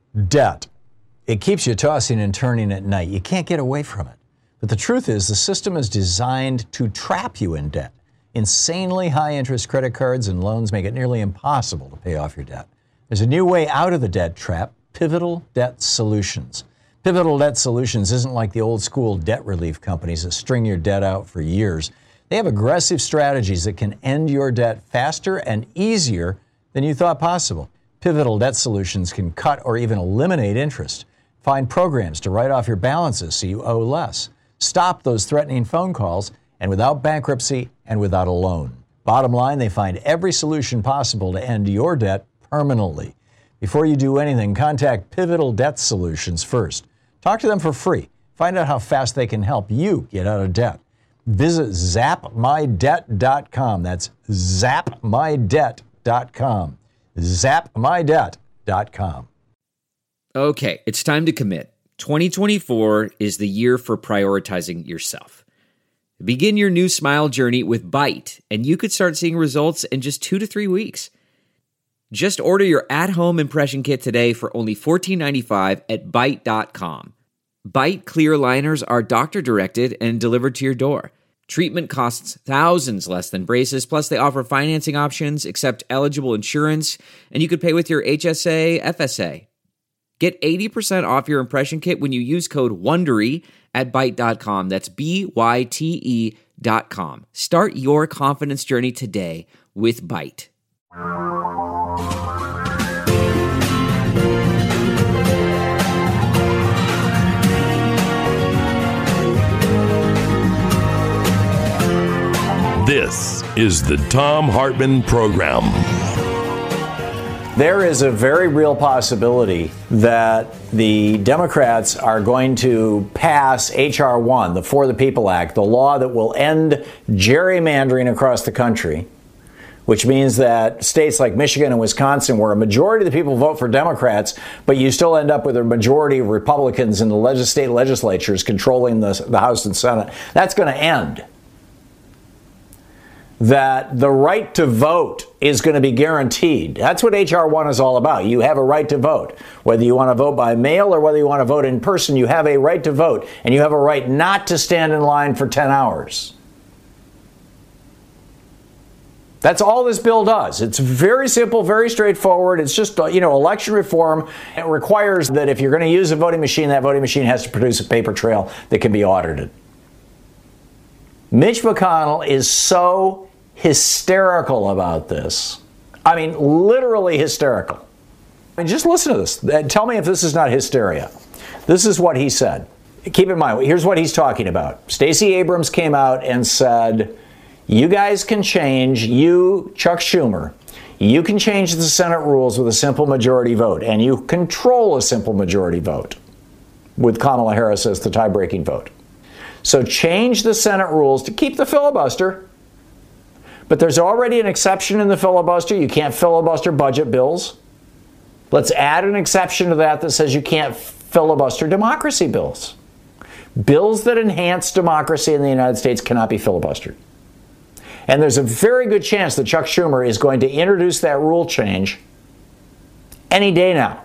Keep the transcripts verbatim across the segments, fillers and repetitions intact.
Debt. It keeps you tossing and turning at night. You can't get away from it. But the truth is, the system is designed to trap you in debt. Insanely high interest credit cards and loans make it nearly impossible to pay off your debt. There's a new way out of the debt trap: Pivotal Debt Solutions. Pivotal Debt Solutions isn't like the old school debt relief companies that string your debt out for years. They have aggressive strategies that can end your debt faster and easier than you thought possible. Pivotal Debt Solutions can cut or even eliminate interest. Find programs to write off your balances so you owe less. Stop those threatening phone calls, and without bankruptcy and without a loan. Bottom line, they find every solution possible to end your debt permanently. Before you do anything, contact Pivotal Debt Solutions first. Talk to them for free. Find out how fast they can help you get out of debt. Visit zap my debt dot com. That's zap my debt dot com. zap my debt dot com. Okay, it's time to commit. twenty twenty-four is the year for prioritizing yourself. Begin your new smile journey with Byte, and you could start seeing results in just two to three weeks. Just order your at-home impression kit today for only fourteen ninety-five at byte dot com. Byte clear liners are doctor-directed and delivered to your door. Treatment costs thousands less than braces, plus they offer financing options, accept eligible insurance, and you could pay with your H S A, F S A. Get eighty percent off your impression kit when you use code WONDERY at byte dot com. That's B Y T E dot com. Start your confidence journey today with Byte. This is the Thom Hartmann Program. There is a very real possibility that the Democrats are going to pass H R one, the For the People Act, the law that will end gerrymandering across the country, which means that states like Michigan and Wisconsin, where a majority of the people vote for Democrats, but you still end up with a majority of Republicans in the legis- state legislatures controlling the, the House and Senate, that's going to end. That the right to vote is going to be guaranteed. That's what H R one is all about. You have a right to vote. Whether you want to vote by mail or whether you want to vote in person, you have a right to vote. And you have a right not to stand in line for ten hours. That's all this bill does. It's very simple, very straightforward. It's just, you know, election reform. It requires that if you're going to use a voting machine, that voting machine has to produce a paper trail that can be audited. Mitch McConnell is so hysterical about this. I mean, literally hysterical. I mean, just listen to this. Tell me if this is not hysteria. This is what he said. Keep in mind, here's what he's talking about. Stacey Abrams came out and said, you guys can change, you, Chuck Schumer, you can change the Senate rules with a simple majority vote, and you control a simple majority vote with Kamala Harris as the tie-breaking vote. So change the Senate rules to keep the filibuster. But there's already an exception in the filibuster. You can't filibuster budget bills. Let's add an exception to that that says you can't filibuster democracy bills. Bills that enhance democracy in the United States cannot be filibustered. And there's a very good chance that Chuck Schumer is going to introduce that rule change any day now.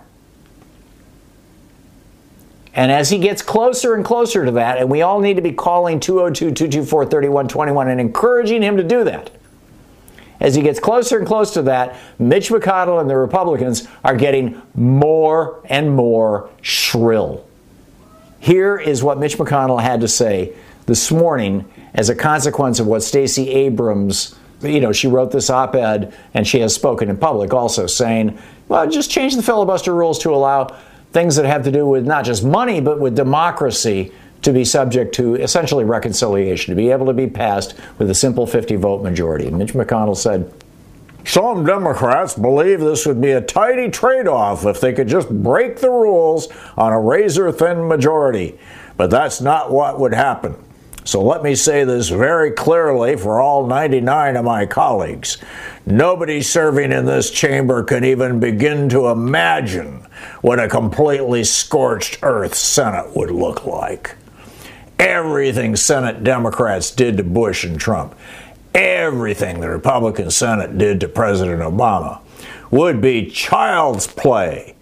And as he gets closer and closer to that, and we all need to be calling two oh two, two two four, three one two one and encouraging him to do that. As he gets closer and closer to that, Mitch McConnell and the Republicans are getting more and more shrill. Here is what Mitch McConnell had to say this morning as a consequence of what Stacey Abrams, you know, she wrote this op-ed and she has spoken in public also saying, well, just change the filibuster rules to allow things that have to do with not just money, but with democracy to be subject to essentially reconciliation, to be able to be passed with a simple fifty-vote majority. And Mitch McConnell said, some Democrats believe this would be a tidy trade-off if they could just break the rules on a razor-thin majority. But that's not what would happen. So let me say this very clearly for all ninety-nine of my colleagues. Nobody serving in this chamber can even begin to imagine what a completely scorched earth Senate would look like. Everything Senate Democrats did to Bush and Trump, everything the Republican Senate did to President Obama would be child's play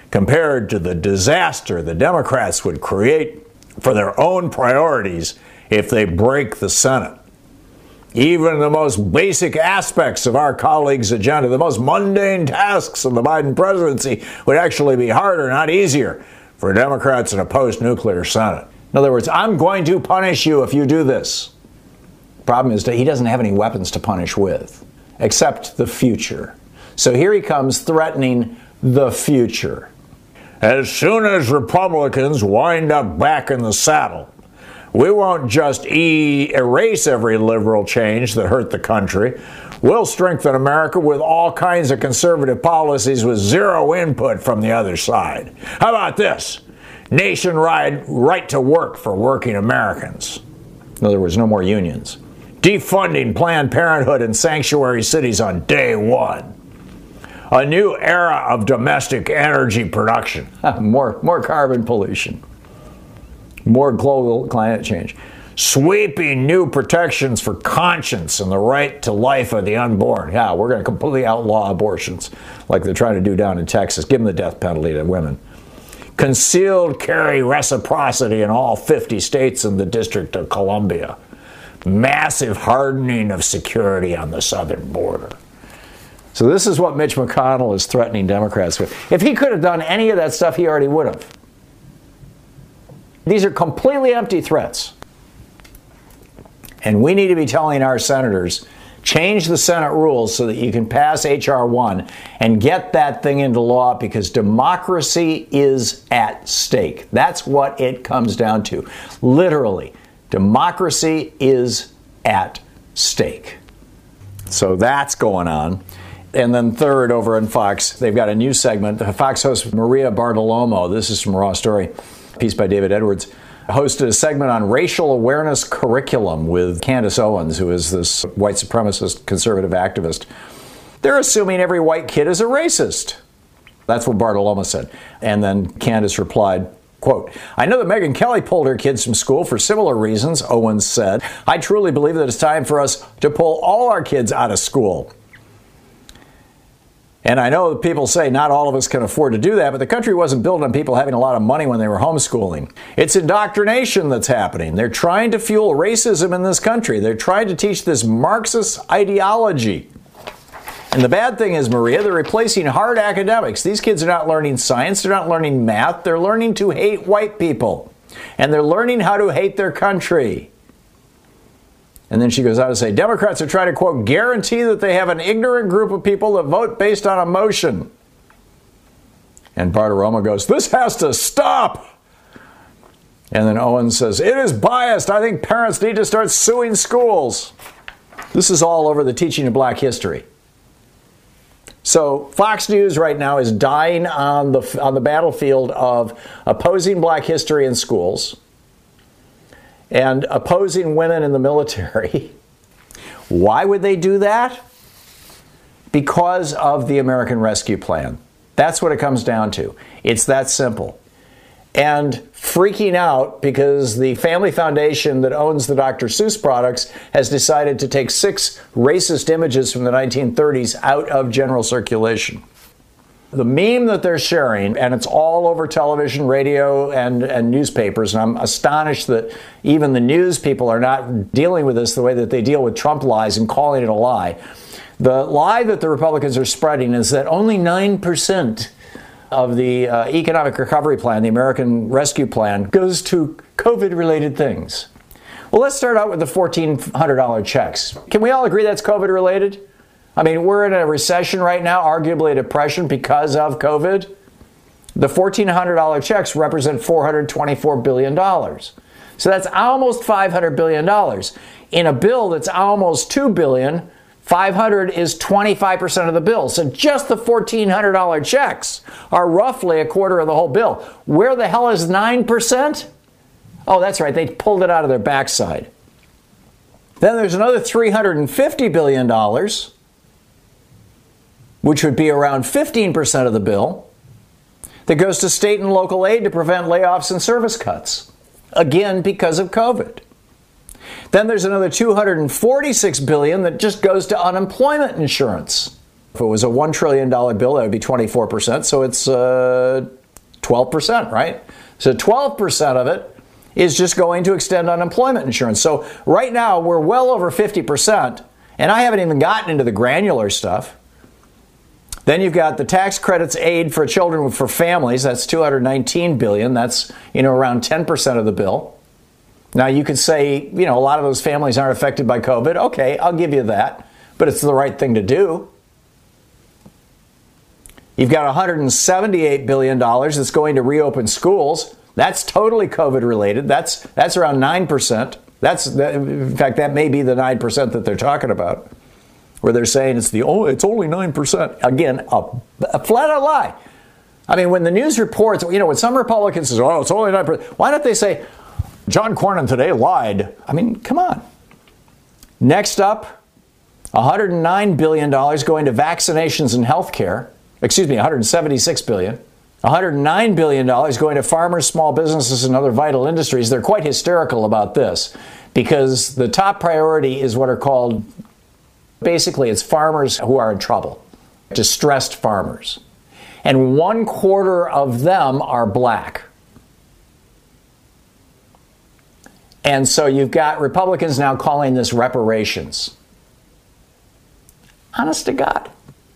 compared to the disaster the Democrats would create for their own priorities if they break the Senate. Even the most basic aspects of our colleagues' agenda, the most mundane tasks of the Biden presidency, would actually be harder, not easier, for Democrats in a post-nuclear Senate. In other words, I'm going to punish you if you do this. Problem is that he doesn't have any weapons to punish with, except the future. So here he comes threatening the future. As soon as Republicans wind up back in the saddle, we won't just e- erase every liberal change that hurt the country. We'll strengthen America with all kinds of conservative policies with zero input from the other side. How about this? Nationwide right to work for working Americans. In other words, no more unions. Defunding Planned Parenthood in sanctuary cities on day one. A new era of domestic energy production. more, more carbon pollution. More global climate change. Sweeping new protections for conscience and the right to life of the unborn. Yeah, we're going to completely outlaw abortions like they're trying to do down in Texas. Give them the death penalty to women. Concealed carry reciprocity in all fifty states and the District of Columbia. Massive hardening of security on the southern border. So this is what Mitch McConnell is threatening Democrats with. If he could have done any of that stuff, he already would have. These are completely empty threats. And we need to be telling our senators, change the Senate rules so that you can pass H R one and get that thing into law, because democracy is at stake. That's what it comes down to. Literally, democracy is at stake. So that's going on. And then third, over on Fox, they've got a new segment. The Fox host Maria Bartiromo, this is from Raw Story, piece by David Edwards, hosted a segment on racial awareness curriculum with Candace Owens, who is this white supremacist conservative activist. They're assuming every white kid is a racist. That's what Bartiromo said. And then Candace replied, quote, I know that Megyn Kelly pulled her kids from school for similar reasons, Owens said. I truly believe that it's time for us to pull all our kids out of school. And I know that people say not all of us can afford to do that, but the country wasn't built on people having a lot of money when they were homeschooling. It's indoctrination that's happening. They're trying to fuel racism in this country. They're trying to teach this Marxist ideology. And the bad thing is, Maria, they're replacing hard academics. These kids are not learning science. They're not learning math. They're learning to hate white people. And they're learning how to hate their country. And then she goes on to say, Democrats are trying to, quote, guarantee that they have an ignorant group of people that vote based on emotion. And Bartiromo goes, this has to stop. And then Owens says, it is biased. I think parents need to start suing schools. This is all over the teaching of black history. So Fox News right now is dying on the, on the battlefield of opposing black history in schools and opposing women in the military. Why would they do that? Because of the American Rescue Plan. That's what it comes down to. It's that simple. And freaking out because the family foundation that owns the Doctor Seuss products has decided to take six racist images from the nineteen thirties out of general circulation. The meme that they're sharing, and it's all over television, radio, and, and newspapers, and I'm astonished that even the news people are not dealing with this the way that they deal with Trump lies and calling it a lie. The lie that the Republicans are spreading is that only nine percent of the uh, economic recovery plan, the American Rescue Plan, goes to COVID-related things. Well, let's start out with the fourteen hundred dollars checks. Can we all agree that's COVID-related? I mean, we're in a recession right now, arguably a depression because of COVID. The fourteen hundred dollars checks represent four hundred twenty-four billion dollars. So that's almost five hundred billion dollars. In a bill that's almost two billion dollars, five hundred is twenty-five percent of the bill. So just the fourteen hundred dollars checks are roughly a quarter of the whole bill. Where the hell is nine percent? Oh, that's right. They pulled it out of their backside. Then there's another three hundred fifty billion dollars, which would be around fifteen percent of the bill, that goes to state and local aid to prevent layoffs and service cuts. Again, because of COVID. Then there's another two hundred forty-six billion dollars that just goes to unemployment insurance If it was a one trillion dollars bill, that would be twenty-four percent. So it's uh, twelve percent, right? So twelve percent of it is just going to extend unemployment insurance. So right now, we're well over fifty percent, and I haven't even gotten into the granular stuff. Then you've got the tax credits aid for children for families. That's two hundred nineteen billion dollars. That's, you know, around ten percent of the bill. Now, you could say, you know, a lot of those families aren't affected by COVID. Okay, I'll give you that. But it's the right thing to do. You've got one hundred seventy-eight billion dollars that's going to reopen schools. That's totally COVID related. That's that's around nine percent. That's, in fact, that may be the nine percent that they're talking about, where they're saying it's the oh, it's only nine percent. Again, a, a flat out lie. I mean, when the news reports, you know, when some Republicans say, oh, it's only nine percent, why don't they say, John Cornyn today lied? I mean, come on. Next up, one hundred nine billion dollars going to vaccinations and health care. Excuse me, one hundred seventy-six billion dollars. one hundred nine billion dollars going to farmers, small businesses, and other vital industries. They're quite hysterical about this because the top priority is what are called, basically, it's farmers who are in trouble, distressed farmers. And one quarter of them are black. And so you've got Republicans now calling this reparations. Honest to God.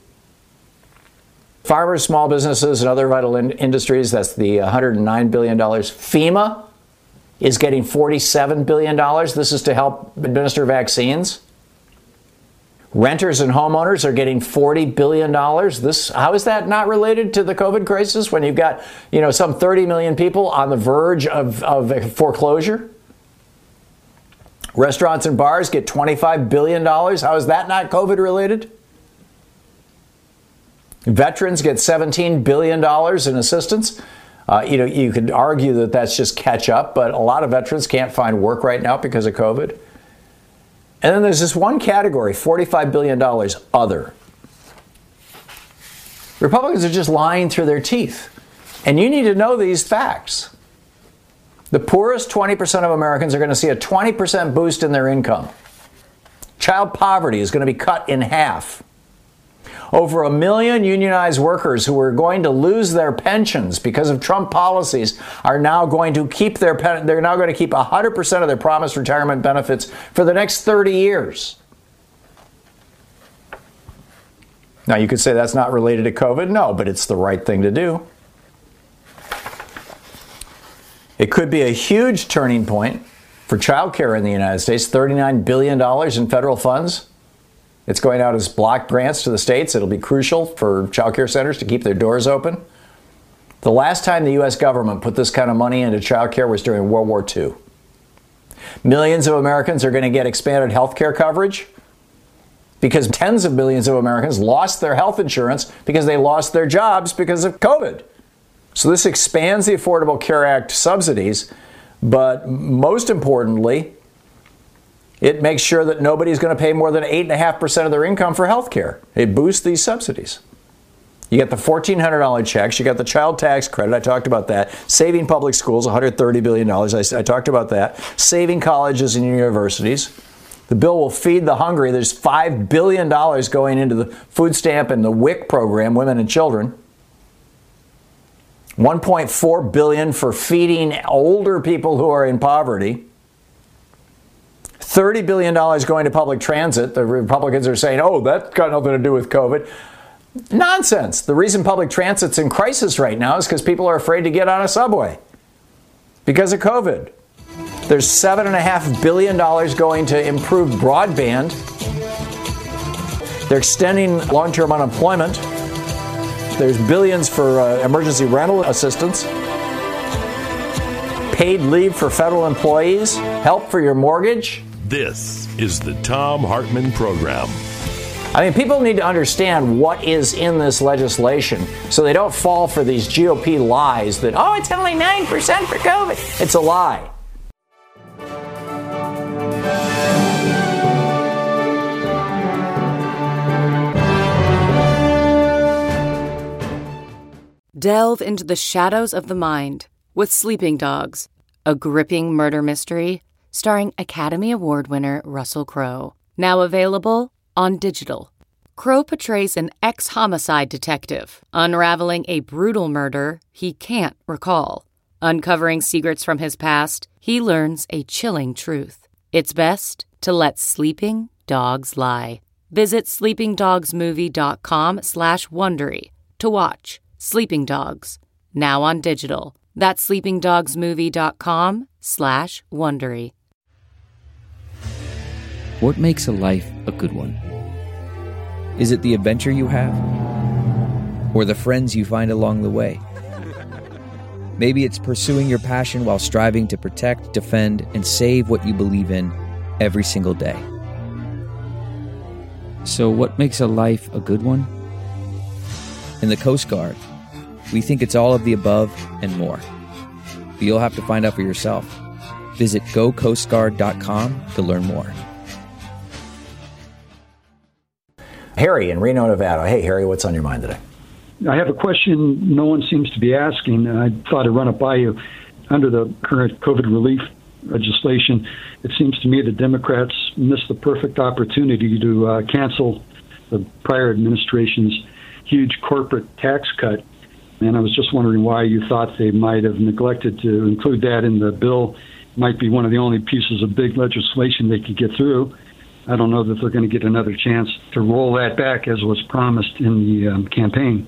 Farmers, small businesses, and other vital in- industries, that's the one hundred nine billion dollars. FEMA is getting forty-seven billion dollars. This is to help administer vaccines. Renters and homeowners are getting forty billion dollars. This, how is that not related to the COVID crisis when you've got, you know, some thirty million people on the verge of, of foreclosure? Restaurants and bars get twenty-five billion dollars. How is that not COVID related? Veterans get seventeen billion dollars in assistance. Uh, you know, you could argue that that's just catch up, but a lot of veterans can't find work right now because of COVID. And then there's this one category, forty-five billion dollars, other. Republicans are just lying through their teeth. And you need to know these facts. The poorest twenty percent of Americans are going to see a twenty percent boost in their income. Child poverty is going to be cut in half. Over a million unionized workers who were going to lose their pensions because of Trump policies are now going to keep their pen- they're now going to keep one hundred percent of their promised retirement benefits for the next thirty years. Now, you could say that's not related to COVID. No, but it's the right thing to do. It could be a huge turning point for child care in the United States, thirty-nine billion dollars in federal funds. It's going out as block grants to the states. It'll be crucial for child care centers to keep their doors open. The last time the U S government put this kind of money into child care was during World War Two. Millions of Americans are going to get expanded health care coverage because tens of millions of Americans lost their health insurance because they lost their jobs because of COVID. So this expands the Affordable Care Act subsidies, but most importantly, it makes sure that nobody's going to pay more than eight point five percent of their income for health care. It boosts these subsidies. You get the fourteen hundred dollars checks. You got the child tax credit. I talked about that. Saving public schools, one hundred thirty billion dollars. I, I talked about that. Saving colleges and universities. The bill will feed the hungry. There's five billion dollars going into the food stamp and the W I C program, Women and Children. one point four billion dollars for feeding older people who are in poverty. thirty billion dollars going to public transit. The Republicans are saying, oh, that's got nothing to do with COVID. Nonsense. The reason public transit's in crisis right now is because people are afraid to get on a subway because of COVID. There's seven point five billion dollars going to improve broadband. They're extending long-term unemployment. There's billions for uh, emergency rental assistance, paid leave for federal employees, help for your mortgage. This is the Thom Hartmann Program. I mean, people need to understand what is in this legislation so they don't fall for these G O P lies that, oh, it's only nine percent for COVID. It's a lie. Delve into the shadows of the mind with Sleeping Dogs, a gripping murder mystery starring Academy Award winner Russell Crowe. Now available on digital. Crowe portrays an ex-homicide detective, unraveling a brutal murder he can't recall. Uncovering secrets from his past, he learns a chilling truth. It's best to let sleeping dogs lie. Visit sleepingdogsmovie.com slash Wondery to watch Sleeping Dogs, now on digital. That's sleepingdogsmovie.com slash Wondery. What makes a life a good one? Is it the adventure you have? Or the friends you find along the way? Maybe it's pursuing your passion while striving to protect, defend, and save what you believe in every single day. So what makes a life a good one? In the Coast Guard, we think it's all of the above and more. But you'll have to find out for yourself. Visit go coast guard dot com to learn more. Harry in Reno, Nevada. Hey, Harry, what's on your mind today? I have a question no one seems to be asking, and I thought I'd run it by you. Under the current COVID relief legislation, it seems to me the Democrats missed the perfect opportunity to uh, cancel the prior administration's huge corporate tax cut. And I was just wondering why you thought they might have neglected to include that in the bill. It might be one of the only pieces of big legislation they could get through. I don't know that they're going to get another chance to roll that back as was promised in the um, campaign.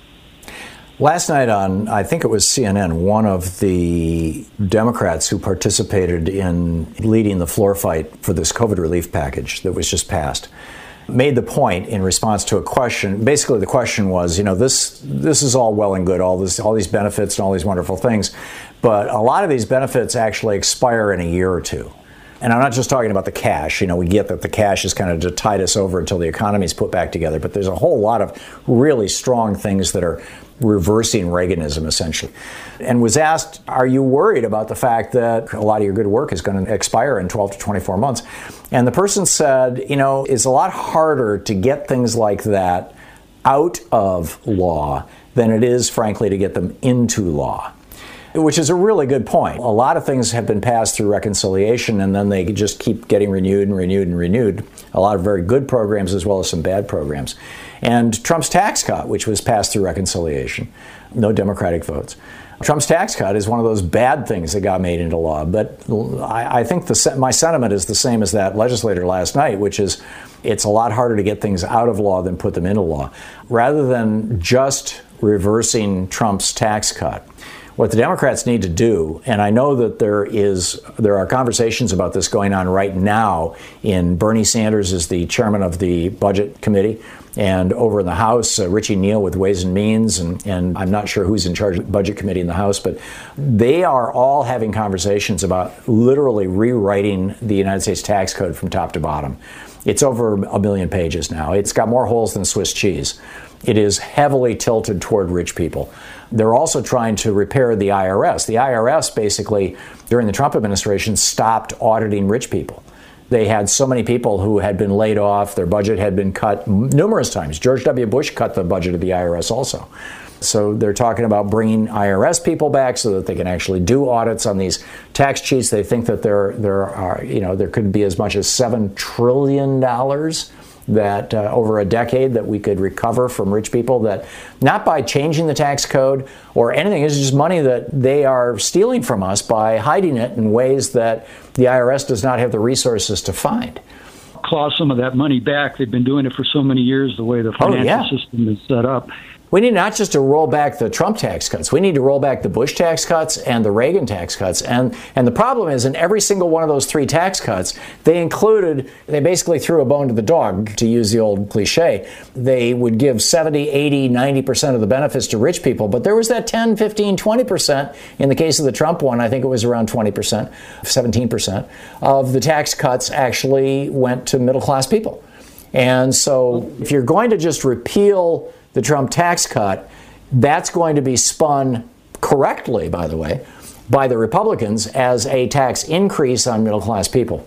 Last night on, I think it was C N N, one of the Democrats who participated in leading the floor fight for this COVID relief package that was just passed made the point in response to a question. Basically, the question was, you know, this this is all well and good, all this, all these benefits and all these wonderful things, but a lot of these benefits actually expire in a year or two. And I'm not just talking about the cash. You know, we get that the cash is kind of to tide us over until the economy is put back together. But there's a whole lot of really strong things that are reversing Reaganism, essentially. And was asked, are you worried about the fact that a lot of your good work is going to expire in twelve to twenty-four months? And the person said, you know, it's a lot harder to get things like that out of law than it is, frankly, to get them into law. Which is a really good point. A lot of things have been passed through reconciliation, and then they just keep getting renewed and renewed and renewed. A lot of very good programs as well as some bad programs. And Trump's tax cut, which was passed through reconciliation, no Democratic votes. Trump's tax cut is one of those bad things that got made into law. But I, I think the, my sentiment is the same as that legislator last night, which is it's a lot harder to get things out of law than put them into law. Rather than just reversing Trump's tax cut, what the Democrats need to do, and I know that there is there are conversations about this going on right now in Bernie Sanders is the chairman of the Budget Committee, and over in the House, uh, Richie Neal with Ways and Means, and, and I'm not sure who's in charge of the Budget Committee in the House, but they are all having conversations about literally rewriting the United States tax code from top to bottom. It's over a million pages now. It's got more holes than Swiss cheese. It is heavily tilted toward rich people. They're also trying to repair the I R S. The I R S basically, during the Trump administration, stopped auditing rich people. They had so many people who had been laid off, their budget had been cut numerous times. George W. Bush cut the budget of the I R S also. So they're talking about bringing I R S people back so that they can actually do audits on these tax cheats. They think that there, there are, you know, there could be as much as seven trillion dollars that uh, over a decade that we could recover from rich people, that not by changing the tax code or anything, it's just money that they are stealing from us by hiding it in ways that the I R S does not have the resources to find. Claw some of that money back. They've been doing it for so many years, the way the financial oh, yeah. system is set up. We need not just to roll back the Trump tax cuts. We need to roll back the Bush tax cuts and the Reagan tax cuts. And and the problem is, in every single one of those three tax cuts, they included, they basically threw a bone to the dog, to use the old cliche. They would give seventy, eighty, ninety percent of the benefits to rich people. But there was that ten, fifteen, twenty percent. In the case of the Trump one, I think it was around twenty percent, seventeen percent of the tax cuts actually went to middle class people. And so if you're going to just repeal the Trump tax cut, that's going to be spun correctly, by the way, by the Republicans as a tax increase on middle-class people.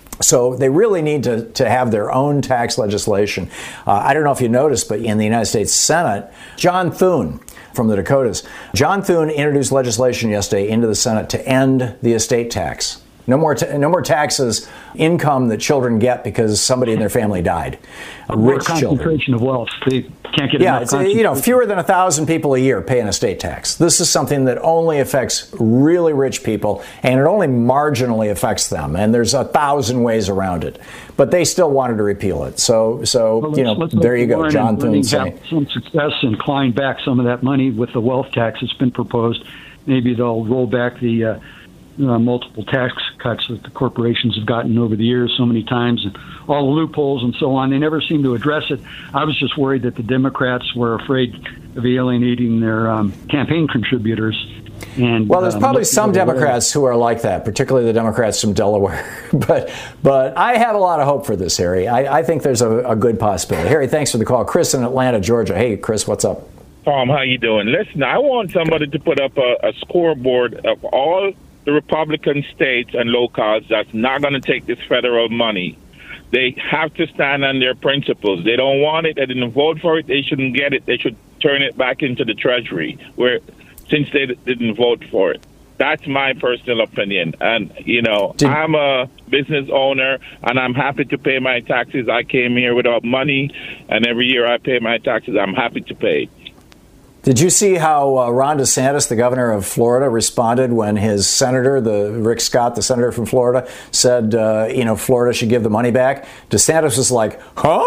So they really need to, to have their own tax legislation. Uh, I don't know if you noticed, but in the United States Senate, John Thune from the Dakotas, John Thune introduced legislation yesterday into the Senate to end the estate tax. No more, t- no more taxes, income that children get because somebody in their family died. A more Rich concentration children. of wealth. They can't get yeah, enough it's, you know, fewer than a thousand people a year pay an estate tax. This is something that only affects really rich people, and it only marginally affects them. And there's a thousand ways around it, but they still wanted to repeal it. So, so well, you know, there you go, John Thune saying. Have some success and clawing back some of that money with the wealth tax that's been proposed. Maybe they'll roll back the uh, uh, multiple tax cuts that the corporations have gotten over the years so many times, and all the loopholes and so on. They never seem to address it. I was just worried that the Democrats were afraid of alienating their um, campaign contributors. And, well, there's um, probably some Democrats who are like that, particularly the Democrats from Delaware. but but I have a lot of hope for this, Harry. I, I think there's a, a good possibility. Harry, thanks for the call. Chris in Atlanta, Georgia. Hey, Chris, what's up? Tom, how you doing? Listen, I want somebody to put up a, a scoreboard of all the Republican states and locals that's not going to take this federal money. They have to stand on their principles. They don't want it. They didn't vote for it. They shouldn't get it. They should turn it back into the Treasury, where since they didn't vote for it. That's my personal opinion. And, you know, Did- I'm a business owner, and I'm happy to pay my taxes. I came here without money, and every year I pay my taxes. I'm happy to pay. Did you see how uh, Ron DeSantis, the governor of Florida, responded when his senator, the Rick Scott, the senator from Florida, said, uh, you know, Florida should give the money back? DeSantis was like, huh?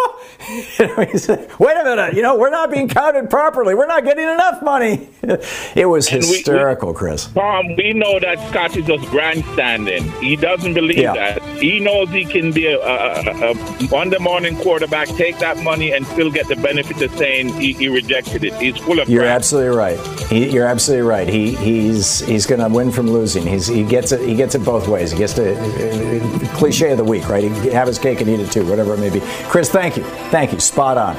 He said, wait a minute, you know, we're not being counted properly. We're not getting enough money. It was hysterical, we, we, Chris. Tom, we know that Scott is just grandstanding. He doesn't believe yeah. that. He knows he can be a, a, a Monday morning quarterback, take that money, and still get the benefit of saying he, he rejected it. He's full of You're absolutely right. He, you're absolutely right. He he's he's going to win from losing. He's he gets it. He gets it both ways. He gets to uh, cliche of the week, right? He have his cake and eat it too, whatever it may be. Chris, thank you, thank you. Spot on.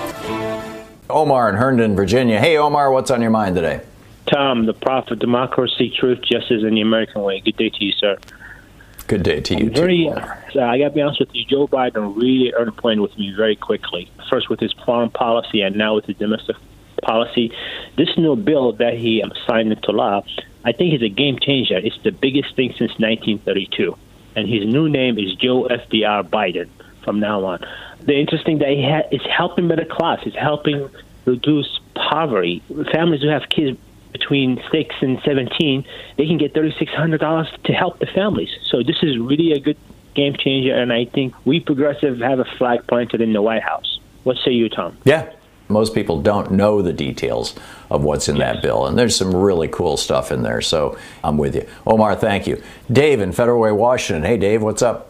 Omar in Herndon, Virginia. Hey, Omar, what's on your mind today? Tom, the prophet, democracy, truth, justice, and the American way. Good day to you, sir. Good day to you, I'm very, too. Uh, I got to be honest with you. Joe Biden really earned a point with me very quickly. First with his foreign policy, and now with his domestic policy. This new bill that he signed into law, I think is a game changer. It's the biggest thing since nineteen thirty-two. And his new name is Joe F D R Biden from now on. The interesting that he ha- is helping middle class. It's helping reduce poverty. Families who have kids between six and seventeen, they can get thirty-six hundred dollars to help the families. So this is really a good game changer, and I think we progressive have a flag planted in the White House. What say you, Tom? Yeah. Most people don't know the details of what's in yes. that bill, and there's some really cool stuff in there, so I'm with you. Omar, thank you. Dave in Federal Way, Washington. Hey, Dave, what's up?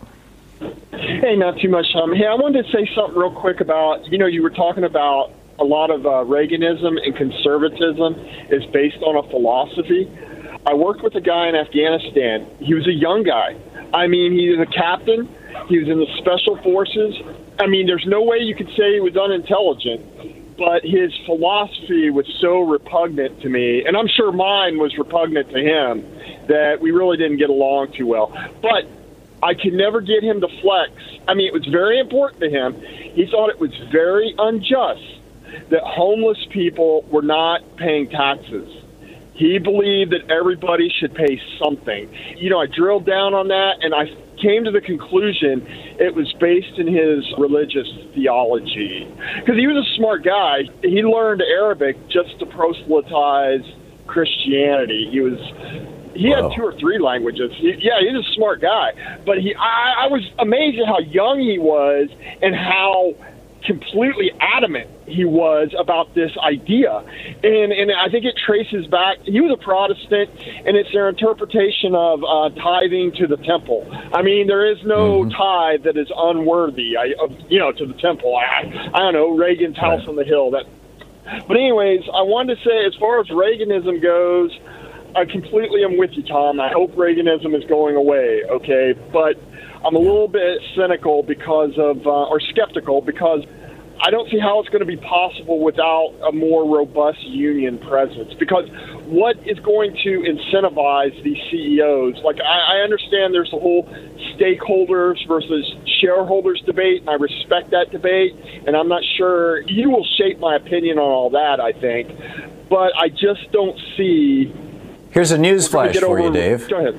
Hey, not too much, Tom. Hey, I wanted to say something real quick about, you know, you were talking about a lot of uh, Reaganism and conservatism is based on a philosophy. I worked with a guy in Afghanistan. He was a young guy. I mean, he was a captain. He was in the Special Forces. I mean, there's no way you could say he was unintelligent. But his philosophy was so repugnant to me, and I'm sure mine was repugnant to him, that we really didn't get along too well. But I could never get him to flex. I mean, it was very important to him. He thought it was very unjust that homeless people were not paying taxes. He believed that everybody should pay something. You know, I drilled down on that, and I came to the conclusion it was based in his religious theology. Because he was a smart guy. He learned Arabic just to proselytize Christianity. He was he Wow. had two or three languages. He, yeah, he's a smart guy. But he, I, I was amazed at how young he was and how completely adamant he was about this idea. And and I think it traces back, he was a Protestant, and it's their interpretation of uh, tithing to the temple. I mean, there is no mm-hmm. tithe that is unworthy, I, of, you know, to the temple. I, I don't know, Reagan's house right. on the hill. That. But anyways, I wanted to say, as far as Reaganism goes, I completely am with you, Tom. I hope Reaganism is going away, okay? But I'm a little bit cynical because of, uh, or skeptical, because I don't see how it's going to be possible without a more robust union presence. Because what is going to incentivize these C E Os? Like, I, I understand there's a whole stakeholders versus shareholders debate, and I respect that debate, and I'm not sure you will shape my opinion on all that, I think. But I just don't see... Here's a news flash for you, Dave. Go ahead.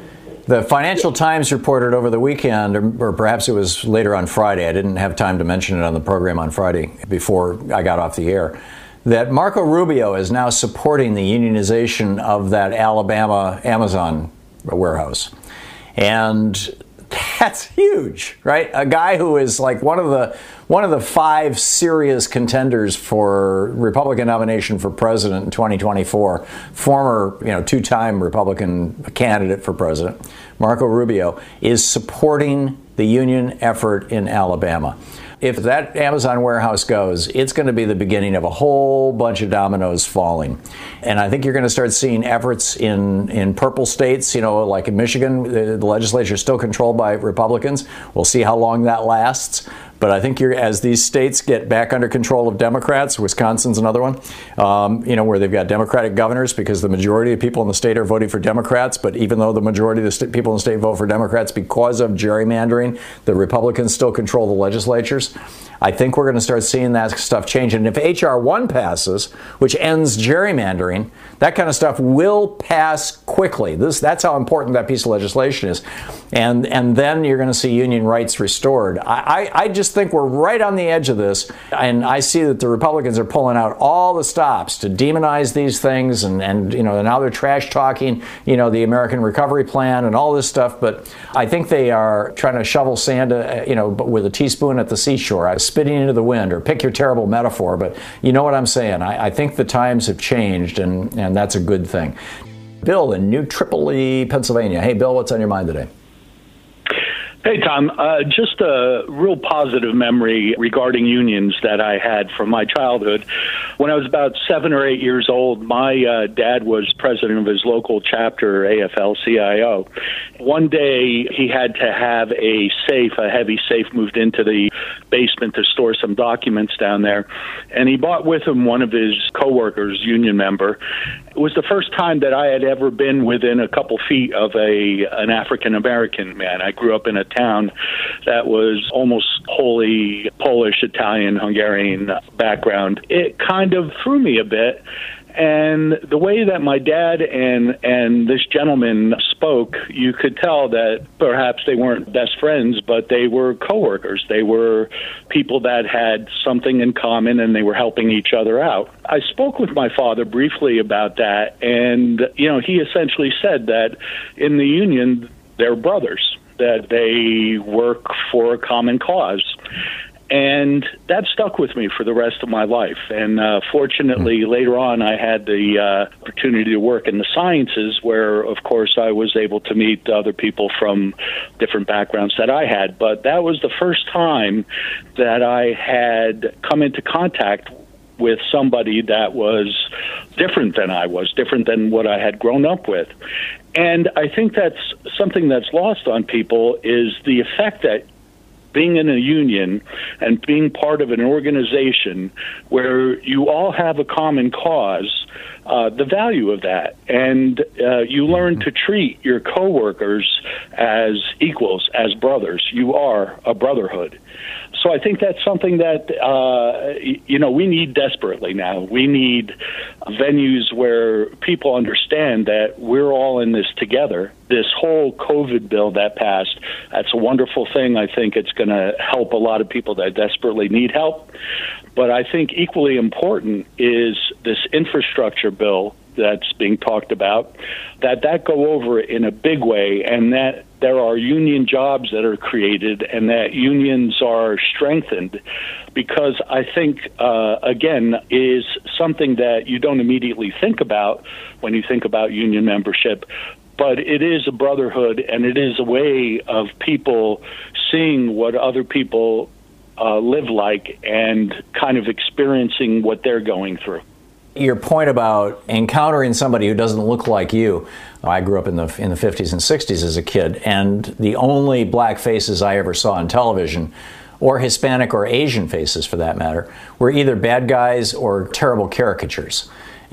The Financial Times reported over the weekend, or, or perhaps it was later on Friday, I didn't have time to mention it on the program on Friday before I got off the air, that Marco Rubio is now supporting the unionization of that Alabama Amazon warehouse. And that's huge, right? A guy who is like one of the one of the five serious contenders for Republican nomination for president in twenty twenty-four, former, you know, two-time Republican candidate for president, Marco Rubio, is supporting the union effort in Alabama. If that Amazon warehouse goes, it's going to be the beginning of a whole bunch of dominoes falling. And I think you're going to start seeing efforts in, in purple states, you know, like in Michigan, the, the legislature is still controlled by Republicans. We'll see how long that lasts. But I think you're, as these states get back under control of Democrats, Wisconsin's another one, um, you know, where they've got Democratic governors because the majority of people in the state are voting for Democrats. But even though the majority of the st- people in the state vote for Democrats because of gerrymandering, the Republicans still control the legislatures. I think we're going to start seeing that stuff change. And if H R one passes, which ends gerrymandering, that kind of stuff will pass quickly. This, that's how important that piece of legislation is. And and then you're going to see union rights restored. I, I, I just think we're right on the edge of this. And I see that the Republicans are pulling out all the stops to demonize these things. And, and you know, now they're trash talking, you know, the American Recovery Plan and all this stuff. But I think they are trying to shovel sand, uh, you know, with a teaspoon at the seashore, spitting into the wind, or pick your terrible metaphor. But you know what I'm saying. I, I think the times have changed, and, and that's a good thing. Bill in New Tripoli, Pennsylvania. Hey, Bill, what's on your mind today? Hey, Tom, uh, just a real positive memory regarding unions that I had from my childhood. When I was about seven or eight years old, my uh, dad was president of his local chapter, A F L C I O. One day, he had to have a safe, a heavy safe, moved into the basement to store some documents down there. And he brought with him one of his coworkers, union member. It was the first time that I had ever been within a couple feet of a an African-American man. I grew up in a town that was almost wholly Polish, Italian, Hungarian background. It kind of threw me a bit. And the way that my dad and and this gentleman spoke, you could tell that perhaps they weren't best friends, but they were coworkers. They were people that had something in common, and they were helping each other out. I spoke with my father briefly about that, and you know, he essentially said that in the union, they're brothers, that they work for a common cause. And that stuck with me for the rest of my life. And uh, fortunately, mm-hmm. later on, I had the uh, opportunity to work in the sciences where, of course, I was able to meet other people from different backgrounds that I had. But that was the first time that I had come into contact with somebody that was different than I was, different than what I had grown up with. And I think that's something that's lost on people is the effect that being in a union and being part of an organization where you all have a common cause, uh, the value of that. And uh, you learn to treat your coworkers as equals, as brothers. You are a brotherhood. So I think that's something that, uh, you know, we need desperately now. We need venues where people understand that we're all in this together. This whole COVID bill that passed, that's a wonderful thing. I think it's going to help a lot of people that desperately need help. But I think equally important is this infrastructure bill that's being talked about, that that go over in a big way, and that there are union jobs that are created and that unions are strengthened, because I think, uh, again, is something that you don't immediately think about when you think about union membership, but it is a brotherhood, and it is a way of people seeing what other people uh, live like and kind of experiencing what they're going through. Your point about encountering somebody who doesn't look like you. I grew up in the in the fifties and sixties as a kid, and the only black faces I ever saw on television, or Hispanic or Asian faces for that matter, were either bad guys or terrible caricatures.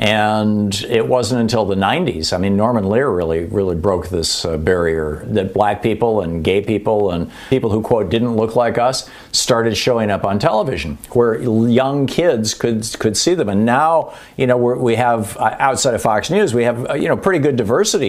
And it wasn't until the nineties, I mean, Norman Lear really, really broke this uh, barrier that black people and gay people and people who, quote, didn't look like us started showing up on television where young kids could could see them. And now, you know, we're, we have, uh, outside of Fox News, we have, uh, you know, pretty good diversity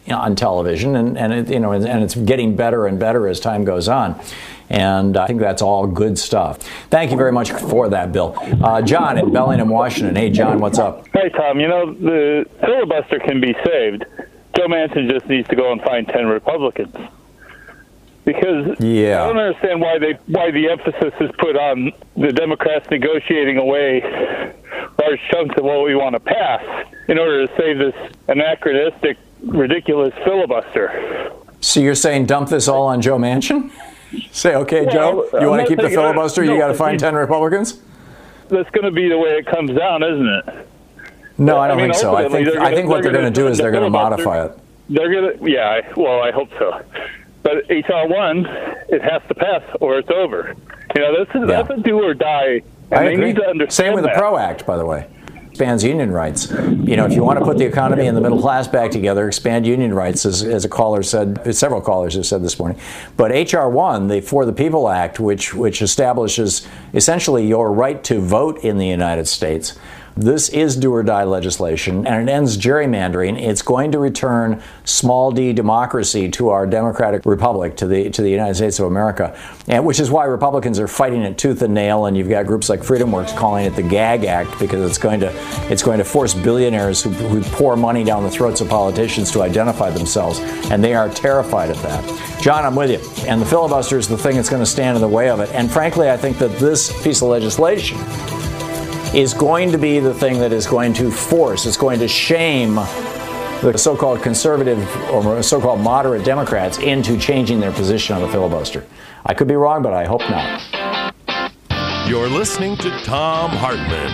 on television, and, and it, you know, and it's getting better and better as time goes on. And I think that's all good stuff. Thank you very much for that, Bill. Uh, John in Bellingham, Washington. Hey, John, what's up? Hey, Tom. You know, the filibuster can be saved. Joe Manchin just needs to go and find ten Republicans. Because yeah. I don't understand why they why the emphasis is put on the Democrats negotiating away large chunks of what we want to pass in order to save this anachronistic, ridiculous filibuster. So you're saying dump this all on Joe Manchin? Say, okay, well, Joe, you want to keep the thinking, filibuster? No, you got to find ten Republicans? That's going to be the way it comes down, isn't it? No, I don't I mean, think so. I think gonna, I think what they're, they're going to do is they're going to modify it. They're going to, yeah. Well, I hope so. But H R one, it has to pass or it's over. You know, this is yeah. that's a do or die. And I they agree. need to understand Same with that. the PRO Act, by the way. Expands union rights. You know, if you want to put the economy and the middle class back together, expand union rights, as, as a caller said, several callers have said this morning. But H R one, the For the People Act, which which establishes essentially your right to vote in the United States, this is do or die legislation, and it ends gerrymandering. It's going to return small d democracy to our democratic republic, to the to the United States of America, and which is why Republicans are fighting it tooth and nail. And you've got groups like FreedomWorks calling it the Gag Act because it's going to it's going to force billionaires who, who pour money down the throats of politicians to identify themselves, and they are terrified of that. John, I'm with you. And the filibuster is the thing that's going to stand in the way of it. And frankly, I think that this piece of legislation is going to be the thing that is going to force, it's going to shame the so-called conservative or so-called moderate Democrats into changing their position on the filibuster. I could be wrong, but I hope not. You're listening to Thom Hartmann.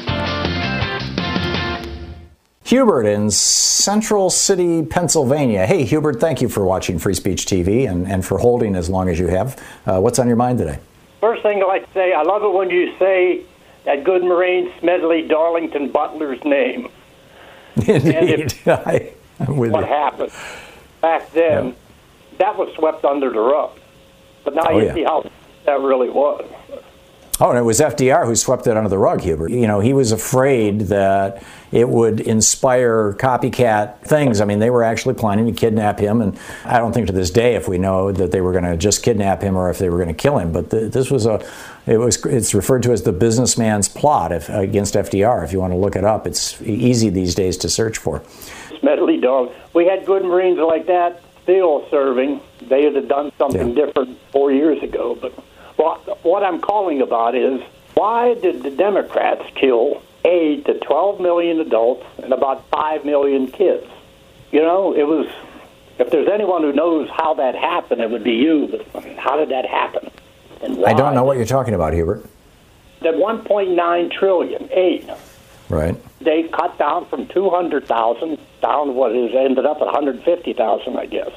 Hubert in Central City, Pennsylvania. Hey, Hubert, thank you for watching Free Speech T V and, and for holding as long as you have. Uh, what's on your mind today? First thing I'd like to say, I love it when you say that good Marine Smedley Darlington Butler's name. Indeed. I, I'm with what you. happened back then, yeah. that was swept under the rug. But now oh, you yeah. see how that really was. Oh, and it was F D R who swept it under the rug, Hubert. You know, he was afraid that it would inspire copycat things. I mean, they were actually planning to kidnap him, and I don't think to this day if we know that they were going to just kidnap him or if they were going to kill him. But the, this was a, it was, it's referred to as the businessman's plot if, against F D R. If you want to look it up, it's easy these days to search for. Smedley Dog. We had good Marines like that still serving. They would have done something yeah. different four years ago, but. Well, what I'm calling about is, why did the Democrats kill eight to twelve million adults and about five million kids? You know, it was, if there's anyone who knows how that happened, it would be you. But how did that happen? And why? I don't know what you're talking about, Hubert. That one point nine trillion, eight. Right. They cut down from two hundred thousand down to what is ended up at one hundred fifty thousand, I guess.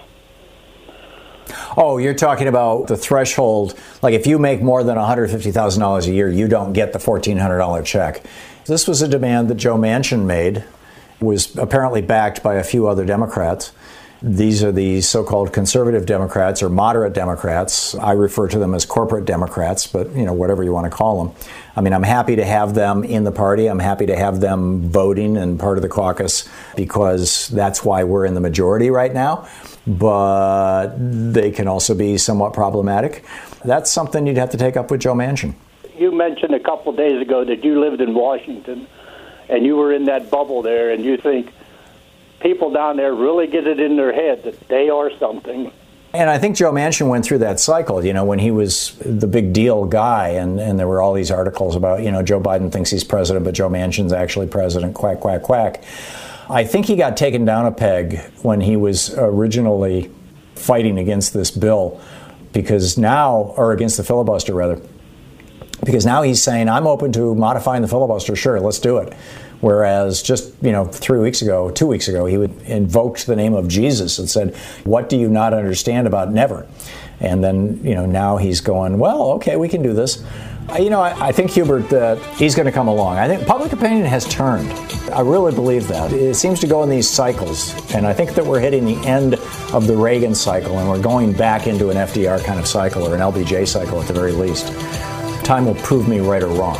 Oh, you're talking about the threshold. Like if you make more than one hundred fifty thousand dollars a year, you don't get the fourteen hundred dollars check. This was a demand that Joe Manchin made, was apparently backed by a few other Democrats. These are the so-called conservative Democrats or moderate Democrats. I refer to them as corporate Democrats, but you know, whatever you want to call them. I mean, I'm happy to have them in the party. I'm happy to have them voting and part of the caucus because that's why we're in the majority right now. But they can also be somewhat problematic. That's something you'd have to take up with Joe Manchin. You mentioned a couple days ago that you lived in Washington and you were in that bubble there, and you think people down there really get it in their head that they are something. And I think Joe Manchin went through that cycle, you know, when he was the big deal guy, and, and there were all these articles about, you know, Joe Biden thinks he's president, but Joe Manchin's actually president, quack, quack, quack. I think he got taken down a peg when he was originally fighting against this bill, because now, or against the filibuster rather, because now he's saying, I'm open to modifying the filibuster, sure, let's do it. Whereas just, you know, three weeks ago, two weeks ago, he would invoked the name of Jesus and said, what do you not understand about never? And then, you know, now he's going, well, okay, we can do this. You know, I, I think, Hubert, that he's going to come along. I think public opinion has turned. I really believe that. It seems to go in these cycles. And I think that we're hitting the end of the Reagan cycle, and we're going back into an F D R kind of cycle, or an L B J cycle at the very least. Time will prove me right or wrong.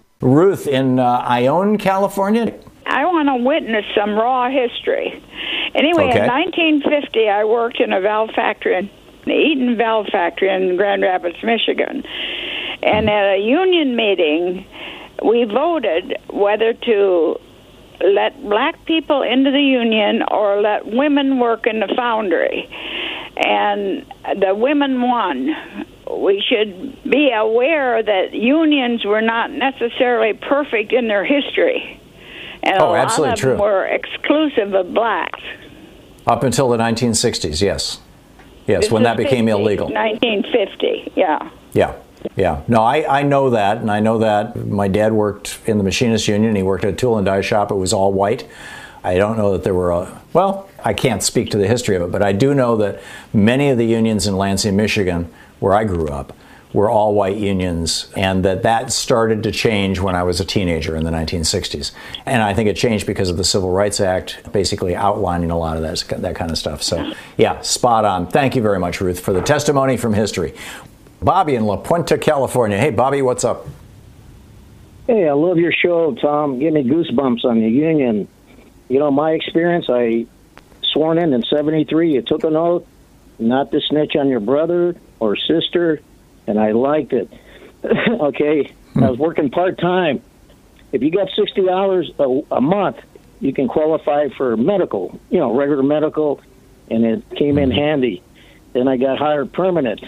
Ruth in uh, Ione, California. I want to witness some raw history. Anyway, Okay. in nineteen fifty, I worked in a valve factory, in the Eaton Valve Factory in Grand Rapids, Michigan. And at a union meeting, we voted whether to let black people into the union or let women work in the foundry. And the women won. We should be aware that unions were not necessarily perfect in their history. And Oh, a lot absolutely of true. them were exclusive of blacks. Up until the nineteen sixties, yes. Yes, This when is that became fifty, illegal. nineteen fifty, yeah. Yeah, yeah. No, I, I know that, and I know that my dad worked in the machinist union. He worked at a tool and die shop. It was all white. I don't know that there were, a, well, I can't speak to the history of it, but I do know that many of the unions in Lansing, Michigan, where I grew up, were all white unions, and that that started to change when I was a teenager in the nineteen sixties. And I think it changed because of the Civil Rights Act, basically outlining a lot of that, that kind of stuff. So, yeah, spot on. Thank you very much, Ruth, for the testimony from history. Bobby in La Puente, California. Hey, Bobby, what's up? Hey, I love your show, Tom. Give me goosebumps on the union. You know, my experience, I sworn in in seventy-three. You took an oath not to snitch on your brother or sister, and I liked it. Okay, hmm. I was working part-time. If you got sixty hours a, a month, you can qualify for medical, you know, regular medical, and it came in handy. Then I got hired permanent,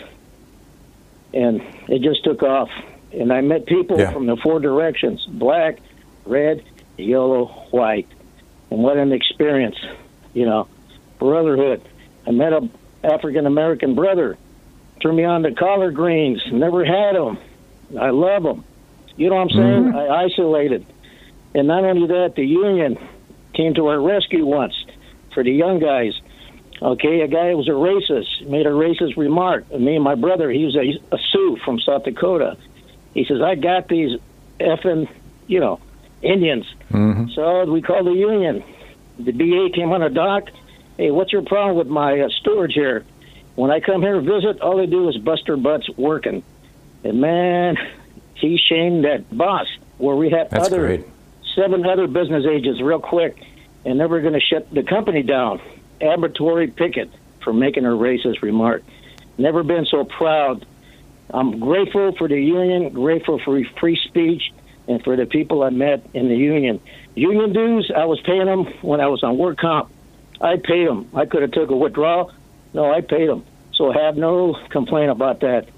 and it just took off. And I met people yeah. from the four directions, black, red, yellow, white. And what an experience, you know, brotherhood. I met a African-American brother, turned me on to collard greens, never had them. I love them. You know what I'm saying? Mm-hmm. I isolated. And not only that, the union came to our rescue once for the young guys. Okay, a guy was a racist, made a racist remark. And me and my brother, he was a, a Sioux from South Dakota. He says, I got these effing, you know, Indians. Mm-hmm. So we called the union. The B A came on a dock. Hey, what's your problem with my uh, storage here? When I come here to visit, all they do is bust their butts working. And, man, he shamed that boss where we had That's other great. seven other business agents real quick, and they were going to shut the company down. Arbitrary Pickett for making a racist remark. Never been so proud. I'm grateful for the union, grateful for free speech, and for the people I met in the union. Union dues, I was paying them when I was on work comp. I paid them. I could have took a withdrawal. No, I paid them. So I have no complaint about that.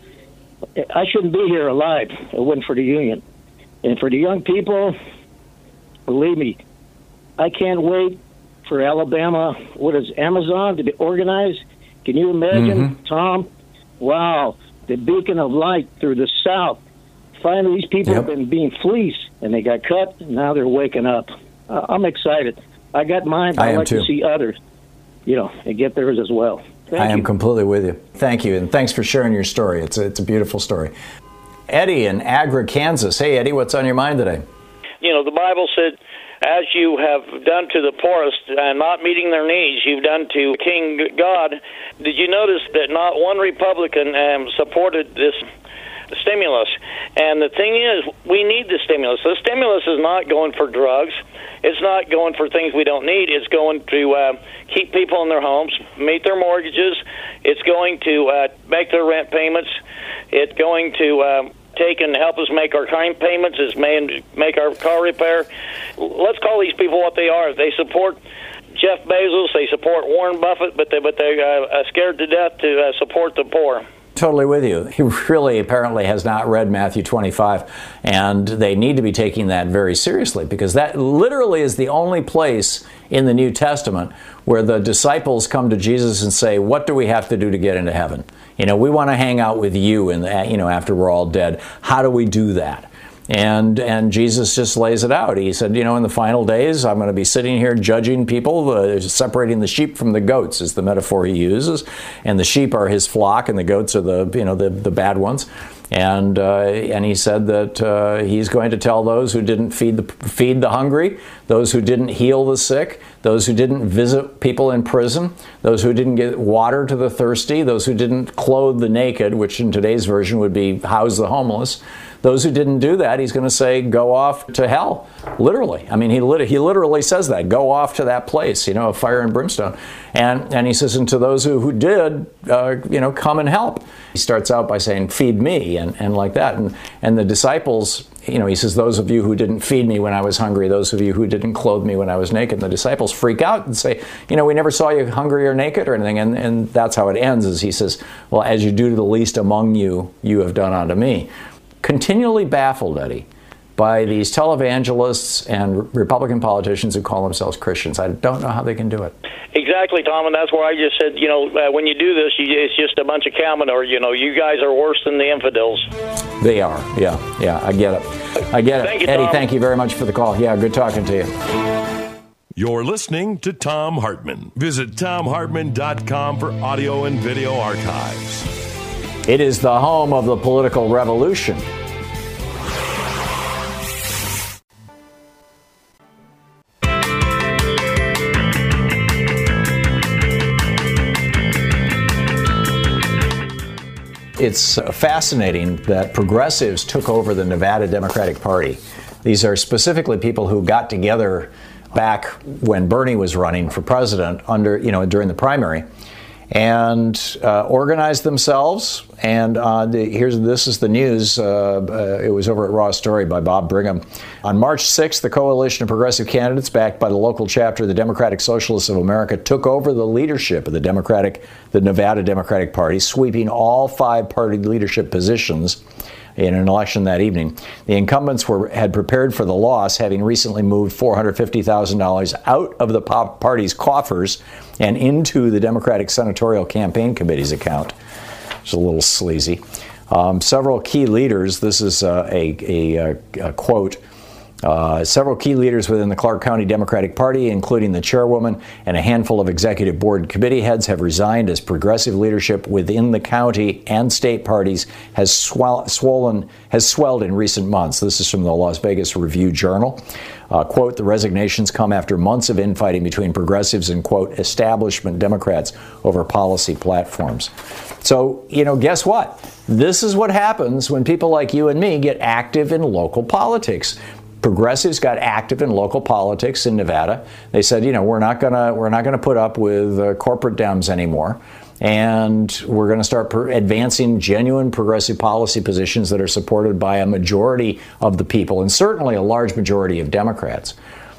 I shouldn't be here alive if it wasn't for the union. And for the young people, believe me, I can't wait for Alabama, what is Amazon, to be organized. Can you imagine, mm-hmm. Tom? Wow, the beacon of light through the South. Finally, these people yep. have been being fleeced, and they got cut, and now they're waking up. Uh, I'm excited. I got mine, but I I'd am like too. to see others, you know, and get theirs as well. Thank I you. am completely with you. Thank you, and thanks for sharing your story. It's a, it's a beautiful story. Eddie in Agra, Kansas. Hey, Eddie, what's on your mind today? You know, the Bible said, as you have done to the poorest and not meeting their needs, you've done to King God. Did you notice that not one Republican um, supported this stimulus? And the thing is, we need the stimulus. The stimulus is not going for drugs. It's not going for things we don't need. It's going to uh, keep people in their homes, meet their mortgages. It's going to uh, make their rent payments. It's going to uh, take and help us make our time payments. It's may make our car repair. Let's call these people what they are. They support Jeff Bezos. They support Warren Buffett, but they but they're uh, scared to death to uh, support the poor. Totally with you. He really apparently has not read Matthew twenty-five, and they need to be taking that very seriously, because that literally is the only place in the New Testament where the disciples come to Jesus and say, what do we have to do to get into heaven? You know, we want to hang out with you, and you know, after we're all dead. How do we do that? And and Jesus just lays it out. He said, you know, in the final days, I'm going to be sitting here judging people, uh, separating the sheep from the goats is the metaphor he uses. And the sheep are his flock, and the goats are the, you know, the, the bad ones. And uh, and he said that uh, he's going to tell those who didn't feed the feed the hungry, those who didn't heal the sick, those who didn't visit people in prison, those who didn't get water to the thirsty, those who didn't clothe the naked, which in today's version would be house the homeless. Those who didn't do that, he's going to say, go off to hell, literally. I mean, he, lit- he literally says that, go off to that place, you know, of fire and brimstone. And and he says, and to those who, who did, uh, you know, come and help. He starts out by saying, feed me, and, and like that. And, and the disciples, you know, he says, those of you who didn't feed me when I was hungry, those of you who didn't clothe me when I was naked. And the disciples freak out and say, you know, we never saw you hungry or naked or anything. And, and that's how it ends, is he says, well, as you do to the least among you, you have done unto me. Continually baffled, Eddie, by these televangelists and Republican politicians who call themselves Christians. I don't know how they can do it. Exactly, Tom, and that's why I just said, you know, uh, when you do this, you, it's just a bunch of cowmen, or, you know, you guys are worse than the infidels. They are, yeah, yeah, I get it. I get it. Thank you, Eddie, Tom. thank you very much for the call. Yeah, good talking to you. You're listening to Thom Hartmann. Visit Thom Hartmann dot com for audio and video archives. It is the home of the political revolution. It's fascinating that progressives took over the Nevada Democratic Party. These are specifically people who got together back when Bernie was running for president under, you know, during the primary, and uh, organized themselves. And uh, the, here's this is the news. Uh, uh, it was over at Raw Story by Bob Brigham. On March sixth, the coalition of progressive candidates backed by the local chapter of the Democratic Socialists of America took over the leadership of the Democratic, the Nevada Democratic Party, sweeping all five party leadership positions in an election that evening. The incumbents were had prepared for the loss, having recently moved four hundred fifty thousand dollars out of the party's coffers and into the Democratic Senatorial Campaign Committee's account. It's a little sleazy. Um, several key leaders, this is uh, a, a, a quote, Uh, several key leaders within the Clark County Democratic Party, including the chairwoman and a handful of executive board committee heads, have resigned as progressive leadership within the county and state parties has swell, swollen has swelled in recent months. This is from the Las Vegas Review-Journal. Uh, quote, the resignations come after months of infighting between progressives and, quote, establishment Democrats over policy platforms. So, you know, guess what? This is what happens when people like you and me get active in local politics. Progressives got active in local politics in Nevada. They said, you know, we're not gonna we're not gonna put up with uh, corporate Dems anymore, and we're going to start per- advancing genuine progressive policy positions that are supported by a majority of the people, and certainly a large majority of Democrats.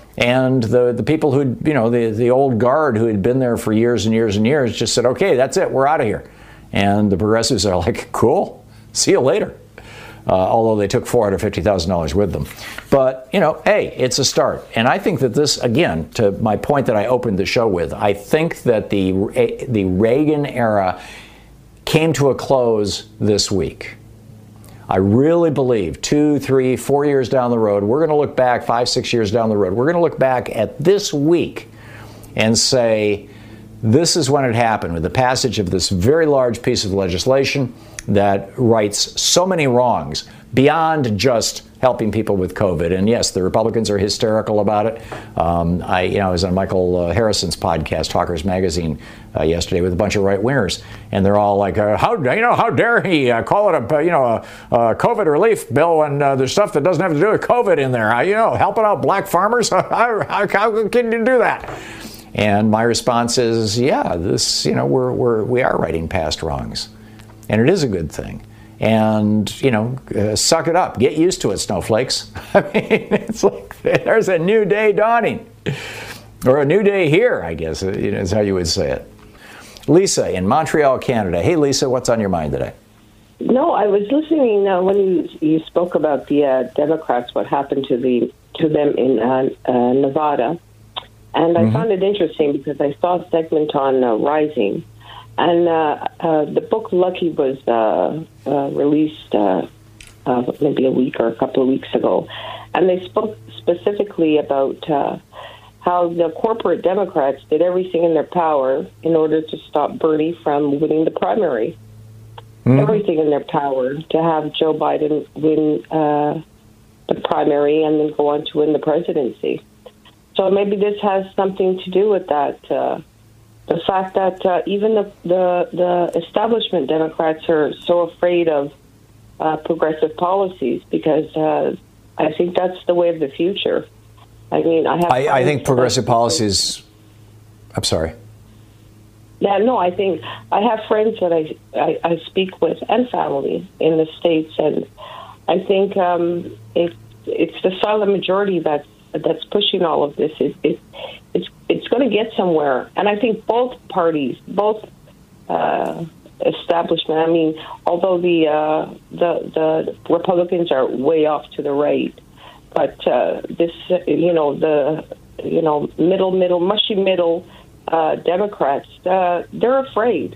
And the the people who, you know, the the old guard who had been there for years and years and years just said, okay, that's it, we're out of here. And the progressives are like, cool, see you later. Uh, although they took four hundred fifty thousand dollars with them. But, you know, hey, it's a start. And I think that this, again, to my point that I opened the show with, I think that the the Reagan era came to a close this week. I really believe two, three, four years down the road, we're going to look back, five, six years down the road, we're going to look back at this week and say, this is when it happened, with the passage of this very large piece of legislation that rights so many wrongs beyond just helping people with COVID. And yes, the Republicans are hysterical about it. Um, I, you know, I was on Michael uh, Harrison's podcast, Talkers Magazine, uh, yesterday with a bunch of right wingers, and they're all like, uh, "How you know? How dare he uh, call it a you know a, a COVID relief bill when uh, there's stuff that doesn't have to do with COVID in there? Uh, you know, helping out black farmers? how, how, how can you do that?" And my response is, yeah, this, you know, we're we're we are righting past wrongs. And it is a good thing. And, you know, uh, suck it up. Get used to it, snowflakes. I mean, it's like there's a new day dawning. Or a new day here, I guess, you know, is how you would say it. Lisa in Montreal, Canada. Hey, Lisa, what's on your mind today? No, I was listening uh, when you, you spoke about the uh, Democrats, what happened to the to them in uh, uh, Nevada. And I mm-hmm. found it interesting because I saw a segment on uh, Rising. And uh, uh, the book Lucky was uh, uh, released uh, uh, maybe a week or a couple of weeks ago. And they spoke specifically about uh, how the corporate Democrats did everything in their power in order to stop Bernie from winning the primary. Mm-hmm. Everything in their power to have Joe Biden win uh, the primary and then go on to win the presidency. So maybe this has something to do with that. Uh, the fact that uh, even the, the the establishment Democrats are so afraid of uh, progressive policies because uh, I think that's the way of the future. I mean, I have. I, I think progressive policies. I'm sorry. Yeah, no, I think I have friends that I, I, I speak with and family in the States, and I think um, it, it's the silent majority that's that's pushing all of this. It, it, it's it's going to get somewhere, and I think both parties, both uh, establishment. I mean, although the uh, the the Republicans are way off to the right, but uh, this you know the you know middle middle mushy middle. Uh, Democrats, uh, they're afraid.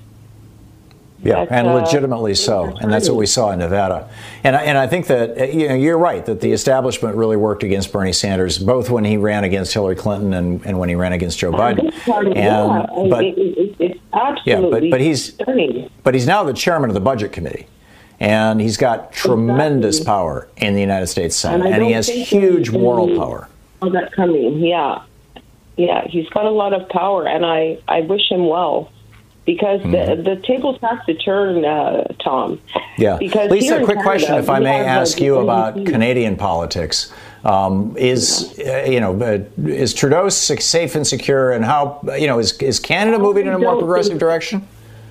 Yeah, that, and uh, legitimately so, and that's what we saw in Nevada. And I, and I think that uh, you know you're right that the establishment really worked against Bernie Sanders, both when he ran against Hillary Clinton and, and when he ran against Joe Biden. And yeah, but it, it, it's absolutely yeah, but but he's stunning. but he's now the chairman of the Budget Committee, and he's got tremendous exactly. power in the United States Senate, and, and he has huge moral power. Oh, that coming, yeah. Yeah, he's got a lot of power, and I, I wish him well, because mm-hmm. the, the tables have to turn, uh, Tom. Yeah. Because Lisa, a quick Canada, question, if I may ask you about Canadian politics. Um, is, uh, you know, uh, is Trudeau safe and secure, and how, you know, is, is Canada moving in a more progressive direction?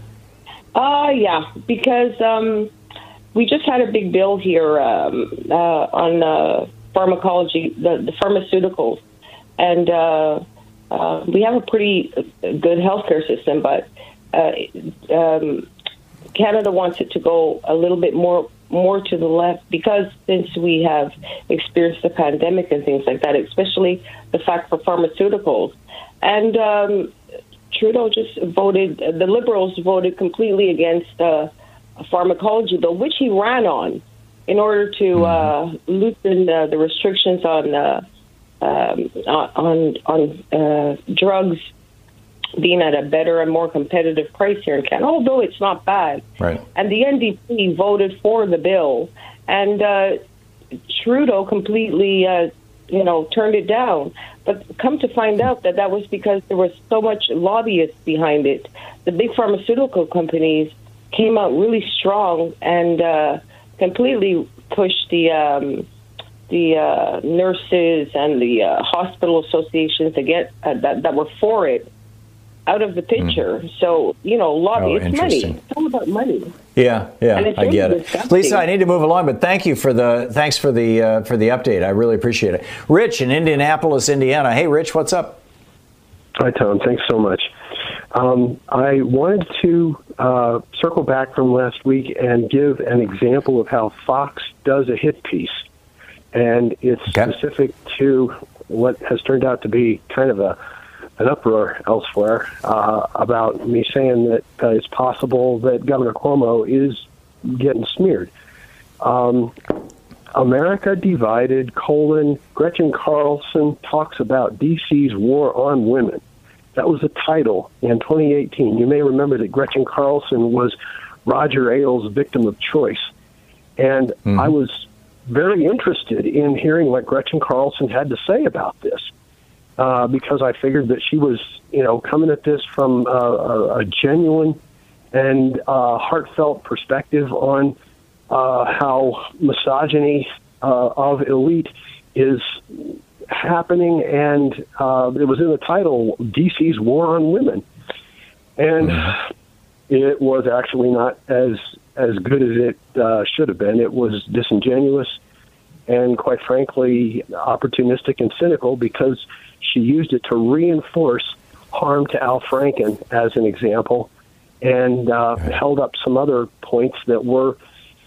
Uh, yeah, because um, we just had a big bill here um, uh, on uh, pharmacology, the, the pharmaceuticals, and uh, uh, we have a pretty good healthcare system, but uh, um, Canada wants it to go a little bit more more to the left, because since we have experienced the pandemic and things like that, especially the fact for pharmaceuticals. And um, Trudeau just voted, the Liberals voted completely against uh, a pharmacology bill, which he ran on in order to uh, loosen uh, the restrictions on uh, um, on on uh, drugs being at a better and more competitive price here in Canada, although it's not bad. Right. And the N D P voted for the bill, and uh, Trudeau completely, uh, you know, turned it down. But come to find out that that was because there was so much lobbyists behind it. The big pharmaceutical companies came out really strong and uh, completely pushed the um, the uh, nurses and the uh, hospital associations to get uh, that that were for it out of the picture. Mm. So, you know, lobby, oh, it's money. It's all about money. Yeah, yeah, I get it. Disgusting. Lisa, I need to move along, but thank you for the thanks for the uh, for the update. I really appreciate it. Rich in Indianapolis, Indiana. Hey, Rich, what's up? Hi, Tom. Thanks so much. Um, I wanted to uh, circle back from last week and give an example of how Fox does a hit piece, and it's okay. specific to what has turned out to be kind of a an uproar elsewhere uh, about me saying that uh, it's possible that Governor Cuomo is getting smeared. Um, America Divided, colon, Gretchen Carlson talks about D C's war on women. That was the title in twenty eighteen. You may remember that Gretchen Carlson was Roger Ailes' victim of choice. And mm-hmm. I was very interested in hearing what Gretchen Carlson had to say about this. Uh, because I figured that she was, you know, coming at this from uh, a, a genuine and uh, heartfelt perspective on uh, how misogyny uh, of elite is happening, and uh, it was in the title, D C's War on Women. And it was actually not as, as good as it uh, should have been. It was disingenuous and, quite frankly, opportunistic and cynical, because she used it to reinforce harm to Al Franken as an example, and uh, held up some other points that were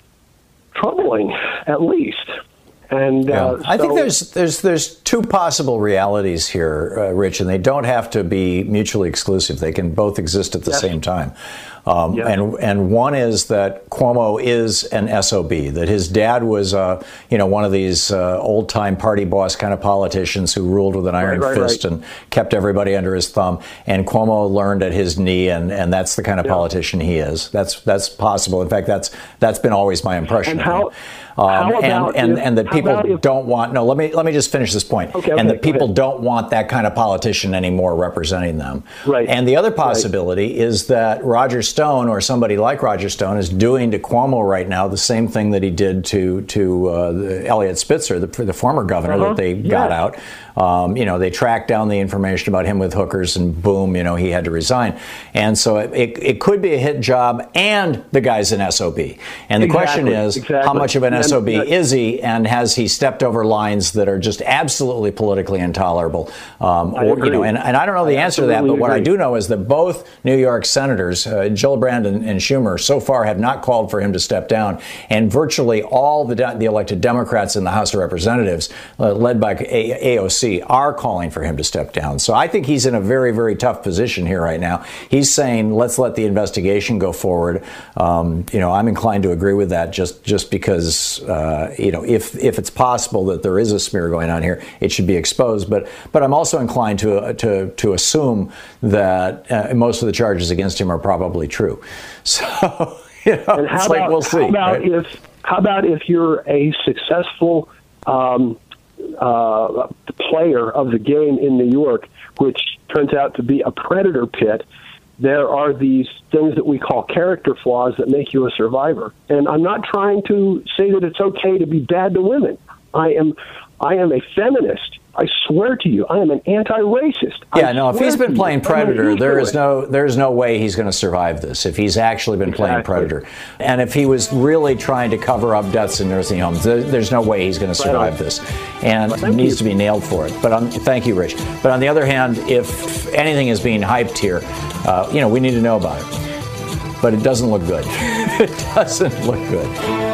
troubling, at least. And yeah. uh, I so, think there's there's there's two possible realities here, uh, Rich, and they don't have to be mutually exclusive. They can both exist at the yes. same time. Um, Yeah. And and one is that Cuomo is an S O B, that his dad was, uh, you know, one of these uh, old-time party boss kind of politicians who ruled with an iron Right, right, fist right. and kept everybody under his thumb. And Cuomo learned at his knee, and, and that's the kind of Yeah. politician he is. That's that's possible. In fact, that's that's been always my impression And of how- him. Um, how and about and, if- and that how people about if- don't want. No, let me let me just finish this point. Okay, and okay, that go people ahead. don't want that kind of politician anymore representing them. Right. And the other possibility is that Roger Stone or somebody like Roger Stone is doing to Cuomo right now the same thing that he did to to uh, the Elliot Spitzer, the, the former governor Uh-huh. that they Yeah. got out. Um, you know, they tracked down the information about him with hookers, and boom, you know, he had to resign. And so it, it, it could be a hit job, and the guy's an S O B. And the question Exactly, is, exactly. how much of an And S O B that- is he, and has he stepped over lines that are just absolutely politically intolerable? Um, I or, you know, agree. and, and I don't know the I answer to that, but absolutely what I agree. do know is that both New York senators, uh, Gillibrand and, and Schumer, so far have not called for him to step down, and virtually all the de- the elected Democrats in the House of Representatives, uh, led by a- AOC, are calling for him to step down. So I think he's in a very, very tough position here right now. He's saying, let's let the investigation go forward. Um, you know, I'm inclined to agree with that, just just because uh, you know, if if it's possible that there is a smear going on here, it should be exposed. But but I'm also inclined to uh, to to assume that uh, most of the charges against him are probably true. So you know, And how it's about, like we'll see. How about right? if how about if you're a successful um, uh, player of the game in New York, which turns out to be a predator pit? There are these things that we call character flaws that make you a survivor. And I'm not trying to say that it's okay to be bad to women. I am, I am a feminist. I swear to you, I am an anti-racist. Yeah, I no, if swear he's to been you, playing I'm Predator, used there to is it. no there's no way he's going to survive this if he's actually been playing Exactly. Predator. And if he was really trying to cover up deaths in nursing homes, there, there's no way he's going to survive on. this. And Well, thank needs you. to be nailed for it. But on, thank you, Rich. But on the other hand, if anything is being hyped here, uh, you know, we need to know about it. But it doesn't look good. It doesn't look good.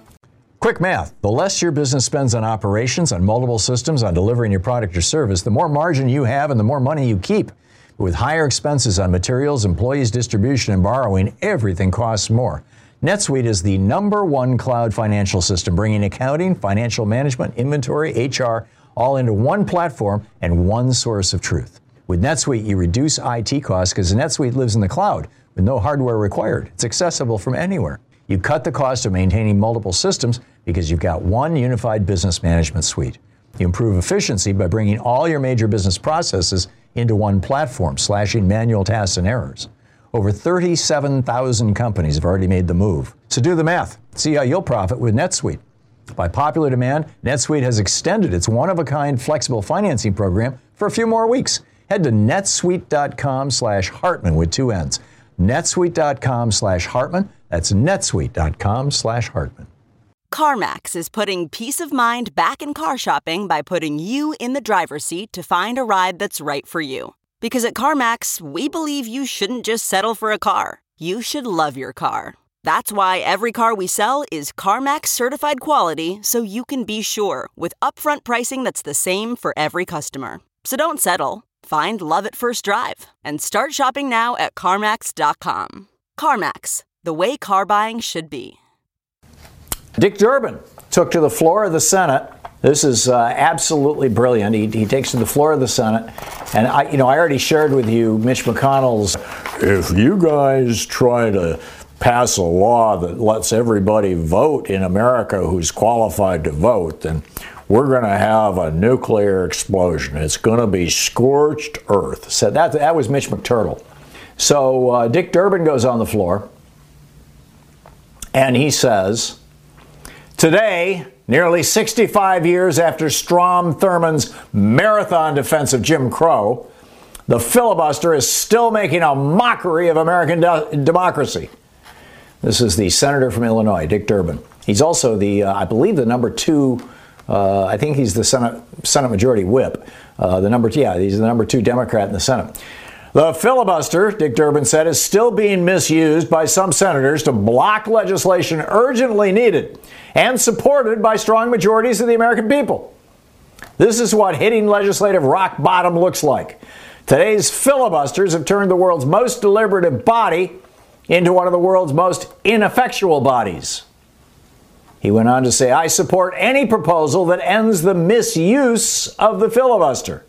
Quick math. The less your business spends on operations, on multiple systems, on delivering your product or service, the more margin you have and the more money you keep. With higher expenses on materials, employees, distribution, and borrowing, everything costs more. NetSuite is the number one cloud financial system, bringing accounting, financial management, inventory, H R, all into one platform and one source of truth. With NetSuite, you reduce I T costs because NetSuite lives in the cloud with no hardware required. It's accessible from anywhere. You cut the cost of maintaining multiple systems because you've got one unified business management suite. You improve efficiency by bringing all your major business processes into one platform, slashing manual tasks and errors. Over thirty-seven thousand companies have already made the move. So do the math. See how you'll profit with NetSuite. By popular demand, NetSuite has extended its one-of-a-kind flexible financing program for a few more weeks. Head to netsuite.com slash Hartman with two N's. netsuite.com slash Hartman. That's netsuite.com slash Hartman. CarMax is putting peace of mind back in car shopping by putting you in the driver's seat to find a ride that's right for you. Because at CarMax, we believe you shouldn't just settle for a car. You should love your car. That's why every car we sell is CarMax certified quality, so you can be sure with upfront pricing that's the same for every customer. So don't settle. Find love at first drive and start shopping now at CarMax dot com. CarMax, the way car buying should be. Dick Durbin took to the floor of the Senate. This is uh, absolutely brilliant. He, he takes to the floor of the Senate, and I, you know, I already shared with you Mitch McConnell's. If you guys try to pass a law that lets everybody vote in America who's qualified to vote, then we're going to have a nuclear explosion. It's going to be scorched earth. So that that was Mitch McTurtle. So uh, Dick Durbin goes on the floor, and he says, today, nearly sixty-five years after Strom Thurmond's marathon defense of Jim Crow, the filibuster is still making a mockery of American de- democracy. This is the senator from Illinois, Dick Durbin. He's also the, uh, I believe, the number two, uh, I think he's the Senate, Senate Majority Whip. Uh, the number two, yeah, he's the number two Democrat in the Senate. The filibuster, Dick Durbin said, is still being misused by some senators to block legislation urgently needed and supported by strong majorities of the American people. This is what hitting legislative rock bottom looks like. Today's filibusters have turned the world's most deliberative body into one of the world's most ineffectual bodies. He went on to say, I support any proposal that ends the misuse of the filibuster.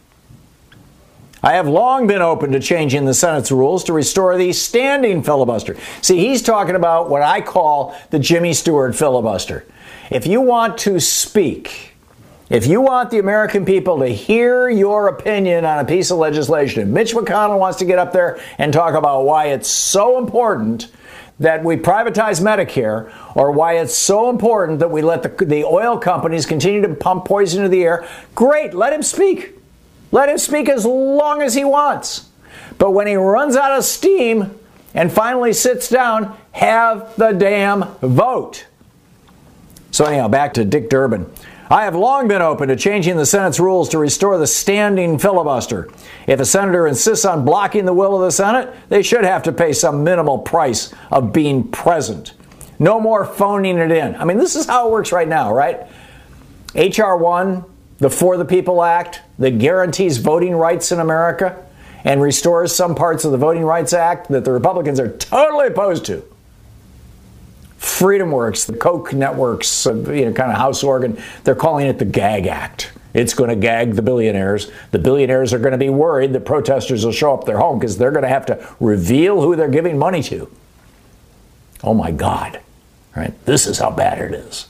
I have long been open to changing the Senate's rules to restore the standing filibuster. See, he's talking about what I call the Jimmy Stewart filibuster. If you want to speak, if you want the American people to hear your opinion on a piece of legislation, if Mitch McConnell wants to get up there and talk about why it's so important that we privatize Medicare, or why it's so important that we let the, the oil companies continue to pump poison into the air, great, let him speak. Let him speak as long as he wants. But when he runs out of steam and finally sits down, have the damn vote. So anyhow, back to Dick Durbin. I have long been open to changing the Senate's rules to restore the standing filibuster. If a senator insists on blocking the will of the Senate, they should have to pay some minimal price of being present. No more phoning it in. I mean, this is how it works right now, right? H R one, the For the People Act, that guarantees voting rights in America and restores some parts of the Voting Rights Act that the Republicans are totally opposed to. Freedom Works, the Koch networks, you know, kind of house organ, they're calling it the GAG Act. It's going to gag the billionaires. The billionaires are going to be worried that protesters will show up at their home because they're going to have to reveal who they're giving money to. Oh my God, right? This is how bad it is.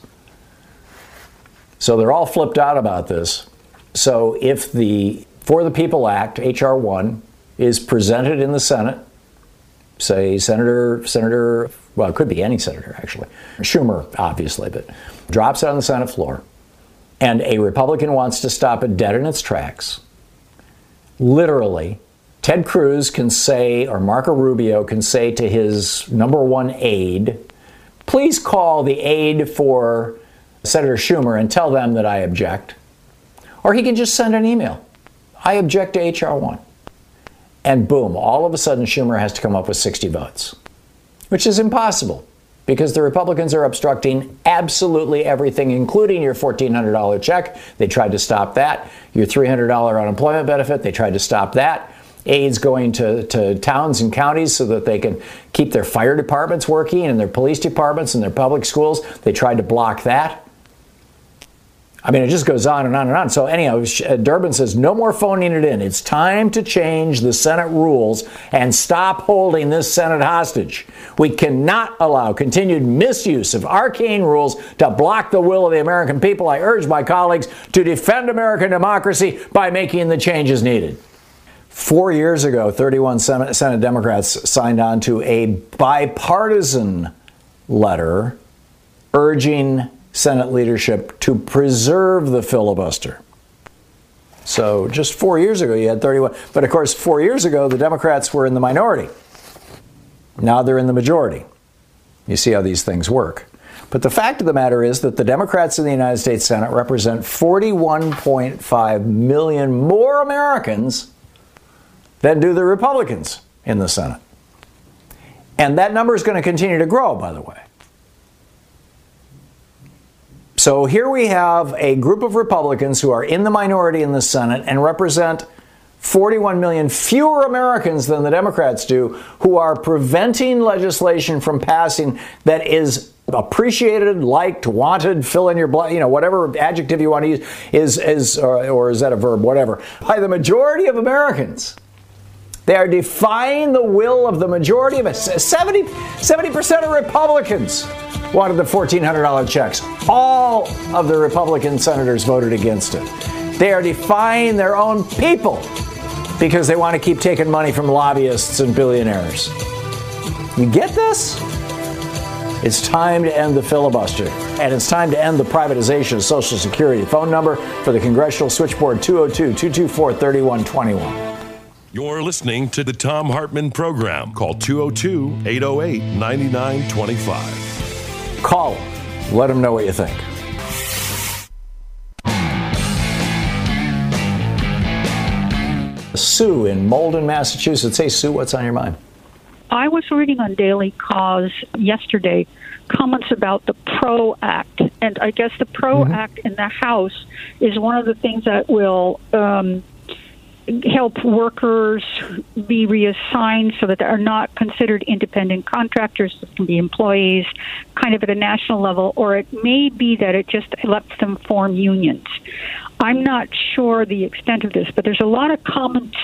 So they're all flipped out about this. So if the For the People Act, H R one, is presented in the Senate, say Senator, Senator, well, it could be any senator, actually, Schumer, obviously, but drops it on the Senate floor, and a Republican wants to stop it dead in its tracks, literally, Ted Cruz can say, or Marco Rubio can say to his number one aide, please call the aide for Senator Schumer and tell them that I object. Or he can just send an email. I object to H R one. And boom, all of a sudden Schumer has to come up with sixty votes, which is impossible because the Republicans are obstructing absolutely everything, including your fourteen hundred dollars check. They tried to stop that. Your three hundred dollars unemployment benefit, they tried to stop that. Aides going to, to towns and counties so that they can keep their fire departments working and their police departments and their public schools. They tried to block that. I mean, it just goes on and on and on. So anyhow, Durbin says, no more phoning it in. It's time to change the Senate rules and stop holding this Senate hostage. We cannot allow continued misuse of arcane rules to block the will of the American people. I urge my colleagues to defend American democracy by making the changes needed. Four years ago, thirty-one Senate, Senate Democrats signed on to a bipartisan letter urging Senate leadership to preserve the filibuster. So just four years ago, you had thirty-one. But of course, four years ago, the Democrats were in the minority. Now they're in the majority. You see how these things work. But the fact of the matter is that the Democrats in the United States Senate represent forty-one point five million more Americans than do the Republicans in the Senate. And that number is going to continue to grow, by the way. So here we have a group of Republicans who are in the minority in the Senate and represent forty-one million fewer Americans than the Democrats do, who are preventing legislation from passing that is appreciated, liked, wanted, fill in your, you know, whatever adjective you want to use, is, is or, or is that a verb, whatever, by the majority of Americans. They are defying the will of the majority of us. seventy percent of Republicans wanted the fourteen hundred dollars checks. All of the Republican senators voted against it. They are defying their own people because they want to keep taking money from lobbyists and billionaires. You get this? It's time to end the filibuster, and it's time to end the privatization of Social Security. Phone number for the Congressional Switchboard, two oh two, two two four, three one two one. You're listening to the Thom Hartmann Program. Call two oh two, eight oh eight, nine nine two five. Call them. Let them know what you think. Sue in Malden, Massachusetts. Hey, Sue, what's on your mind? I was reading on Daily Cause yesterday comments about the PRO Act, and I guess the PRO mm-hmm. Act in the House is one of the things that will um, help workers be reassigned so that they are not considered independent contractors, that can be employees kind of at a national level, or it may be that it just lets them form unions. I'm not sure the extent of this, but there's a lot of comments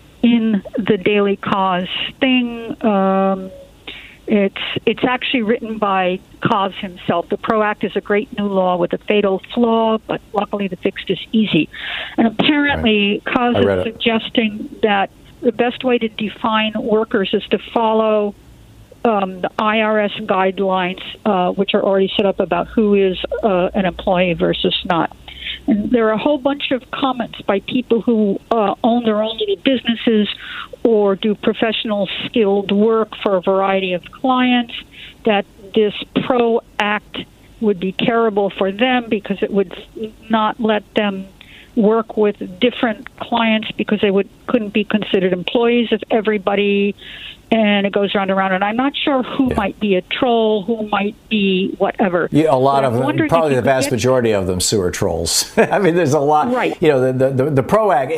in the Daily Cause thing. Um, It's it's actually written by Cause himself. The PRO Act is a great new law with a fatal flaw, but luckily the fix is easy. And apparently, right. Cause is suggesting that the best way to define workers is to follow um, the I R S guidelines, uh, which are already set up about who is uh, an employee versus not. And there are a whole bunch of comments by people who uh, own their own little businesses or do professional skilled work for a variety of clients that this PRO Act would be terrible for them because it would not let them work with different clients because they would couldn't be considered employees of everybody. And it goes round and round. And I'm not sure who yeah. might be a troll, who might be whatever. Yeah, a lot but of them, probably the vast majority of them, sewer trolls. I mean, there's a lot. Right. You know, the, the, the PRO Act,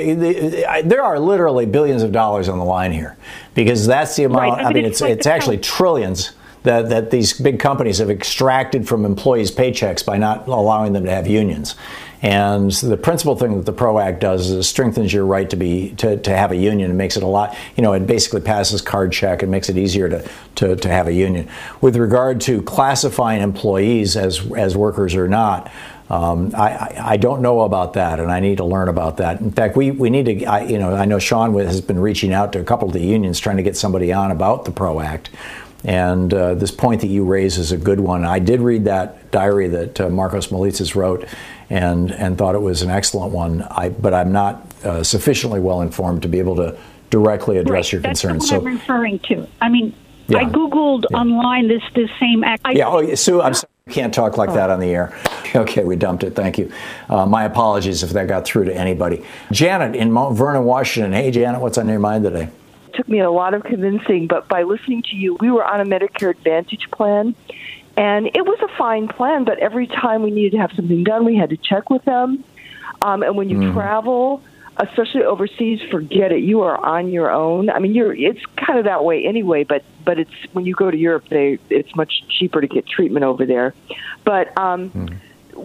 there are literally billions of dollars on the line here because that's the amount. Right. I, I mean, it's, it's, it's actually trillions that, that these big companies have extracted from employees' paychecks by not allowing them to have unions. And the principal thing that the PRO Act does is it strengthens your right to be to, to have a union. It makes it a lot, you know, it basically passes card check. It makes it easier to, to, to have a union. With regard to classifying employees as as workers or not, um, I, I don't know about that, and I need to learn about that. In fact, we, we need to, I, you know, I know Sean has been reaching out to a couple of the unions trying to get somebody on about the PRO Act. And uh, this point that you raise is a good one. I did read that diary that uh, Markos Moulitsas wrote and and thought it was an excellent one. I, but I'm not uh, sufficiently well informed to be able to directly address right. your That's concerns. That's so, what I'm referring to. I mean, yeah. I Googled yeah. online this, this same act. I, yeah, oh, Sue, I'm sorry. You can't talk like oh. that on the air. Okay, we dumped it. Thank you. Uh, my apologies if that got through to anybody. Janet in Mount Vernon, Washington. Hey, Janet, what's on your mind today? Took me a lot of convincing, but by listening to you, we were on a Medicare Advantage plan, and it was a fine plan, but every time we needed to have something done, we had to check with them. Um, and when you mm. travel, especially overseas, forget it. You are on your own. I mean, you're it's kind of that way anyway, but, but it's when you go to Europe, they it's much cheaper to get treatment over there. But um, mm.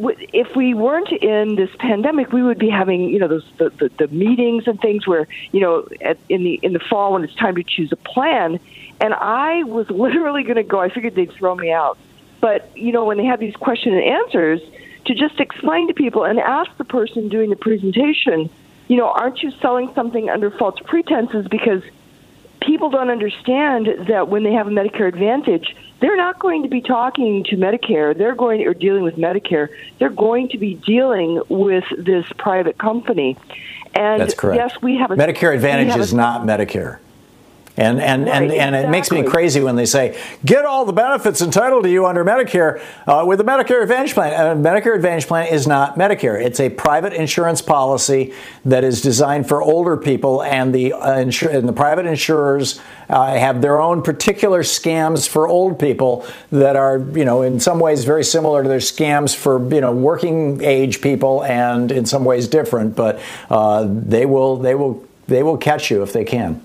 if we weren't in this pandemic, we would be having, you know, those the, the, the meetings and things where, you know, at, in the in the fall when it's time to choose a plan. And I was literally going to go. I figured they'd throw me out. But, you know, when they have these question and answers, to just explain to people and ask the person doing the presentation, you know, aren't you selling something under false pretenses? Because people don't understand that when they have a Medicare Advantage, they're not going to be talking to Medicare. They're going or dealing with Medicare. They're going to be dealing with this private company. And that's correct. Yes, we have a Medicare Advantage is a, not Medicare. And and, right, and, and exactly. it makes me crazy when they say, get all the benefits entitled to you under Medicare uh, with the Medicare Advantage plan. Uh, Medicare Advantage plan is not Medicare. It's a private insurance policy that is designed for older people, and the, uh, insur- and the private insurers uh, have their own particular scams for old people that are, you know, in some ways very similar to their scams for, you know, working age people, and in some ways different, but uh, they will they will they will catch you if they can.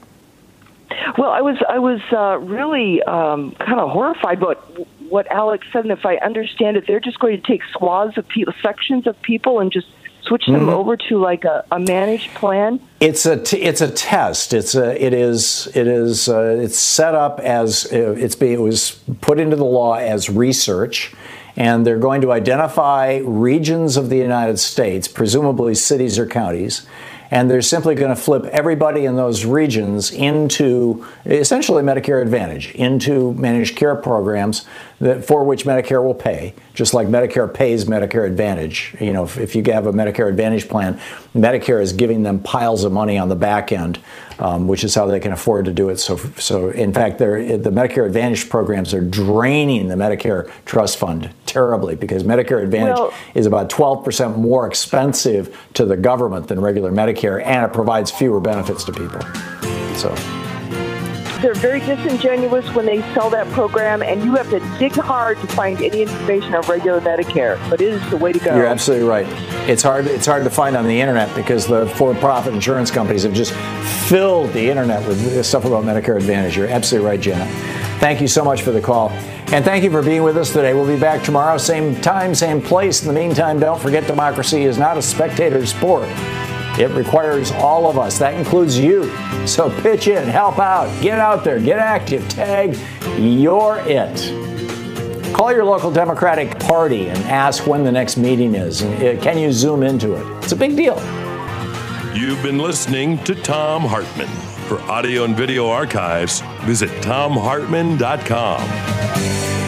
Well, I was I was uh, really um, kind of horrified by what, what Alex said, and if I understand it, they're just going to take swaths of people, sections of people, and just switch them mm-hmm. over to like a, a managed plan. It's a t- it's a test. It's a it is it is uh, it's set up as uh, it's be, it was put into the law as research. And they're going to identify regions of the United States, presumably cities or counties, and they're simply going to flip everybody in those regions into essentially Medicare Advantage, into managed care programs that for which Medicare will pay, just like Medicare pays Medicare Advantage. You know, if, if you have a Medicare Advantage plan, Medicare is giving them piles of money on the back end, um, which is how they can afford to do it. So, so in fact, they're, the Medicare Advantage programs are draining the Medicare Trust Fund terribly, because Medicare Advantage well, is about twelve percent more expensive to the government than regular Medicare, and it provides fewer benefits to people. So. they're very disingenuous when they sell that program, and you have to dig hard to find any information on regular Medicare. But it is the way to go. You're absolutely right. It's hard. It's hard to find on the internet because the for-profit insurance companies have just filled the internet with stuff about Medicare Advantage. You're absolutely right, Jenna. Thank you so much for the call. And thank you for being with us today. We'll be back tomorrow, same time, same place. In the meantime, don't forget democracy is not a spectator sport. It requires all of us. That includes you. So pitch in, help out, get out there, get active, tag, you're it. Call your local Democratic Party and ask when the next meeting is. Can you zoom into it? It's a big deal. You've been listening to Thom Hartmann. For audio and video archives, visit thom hartmann dot com.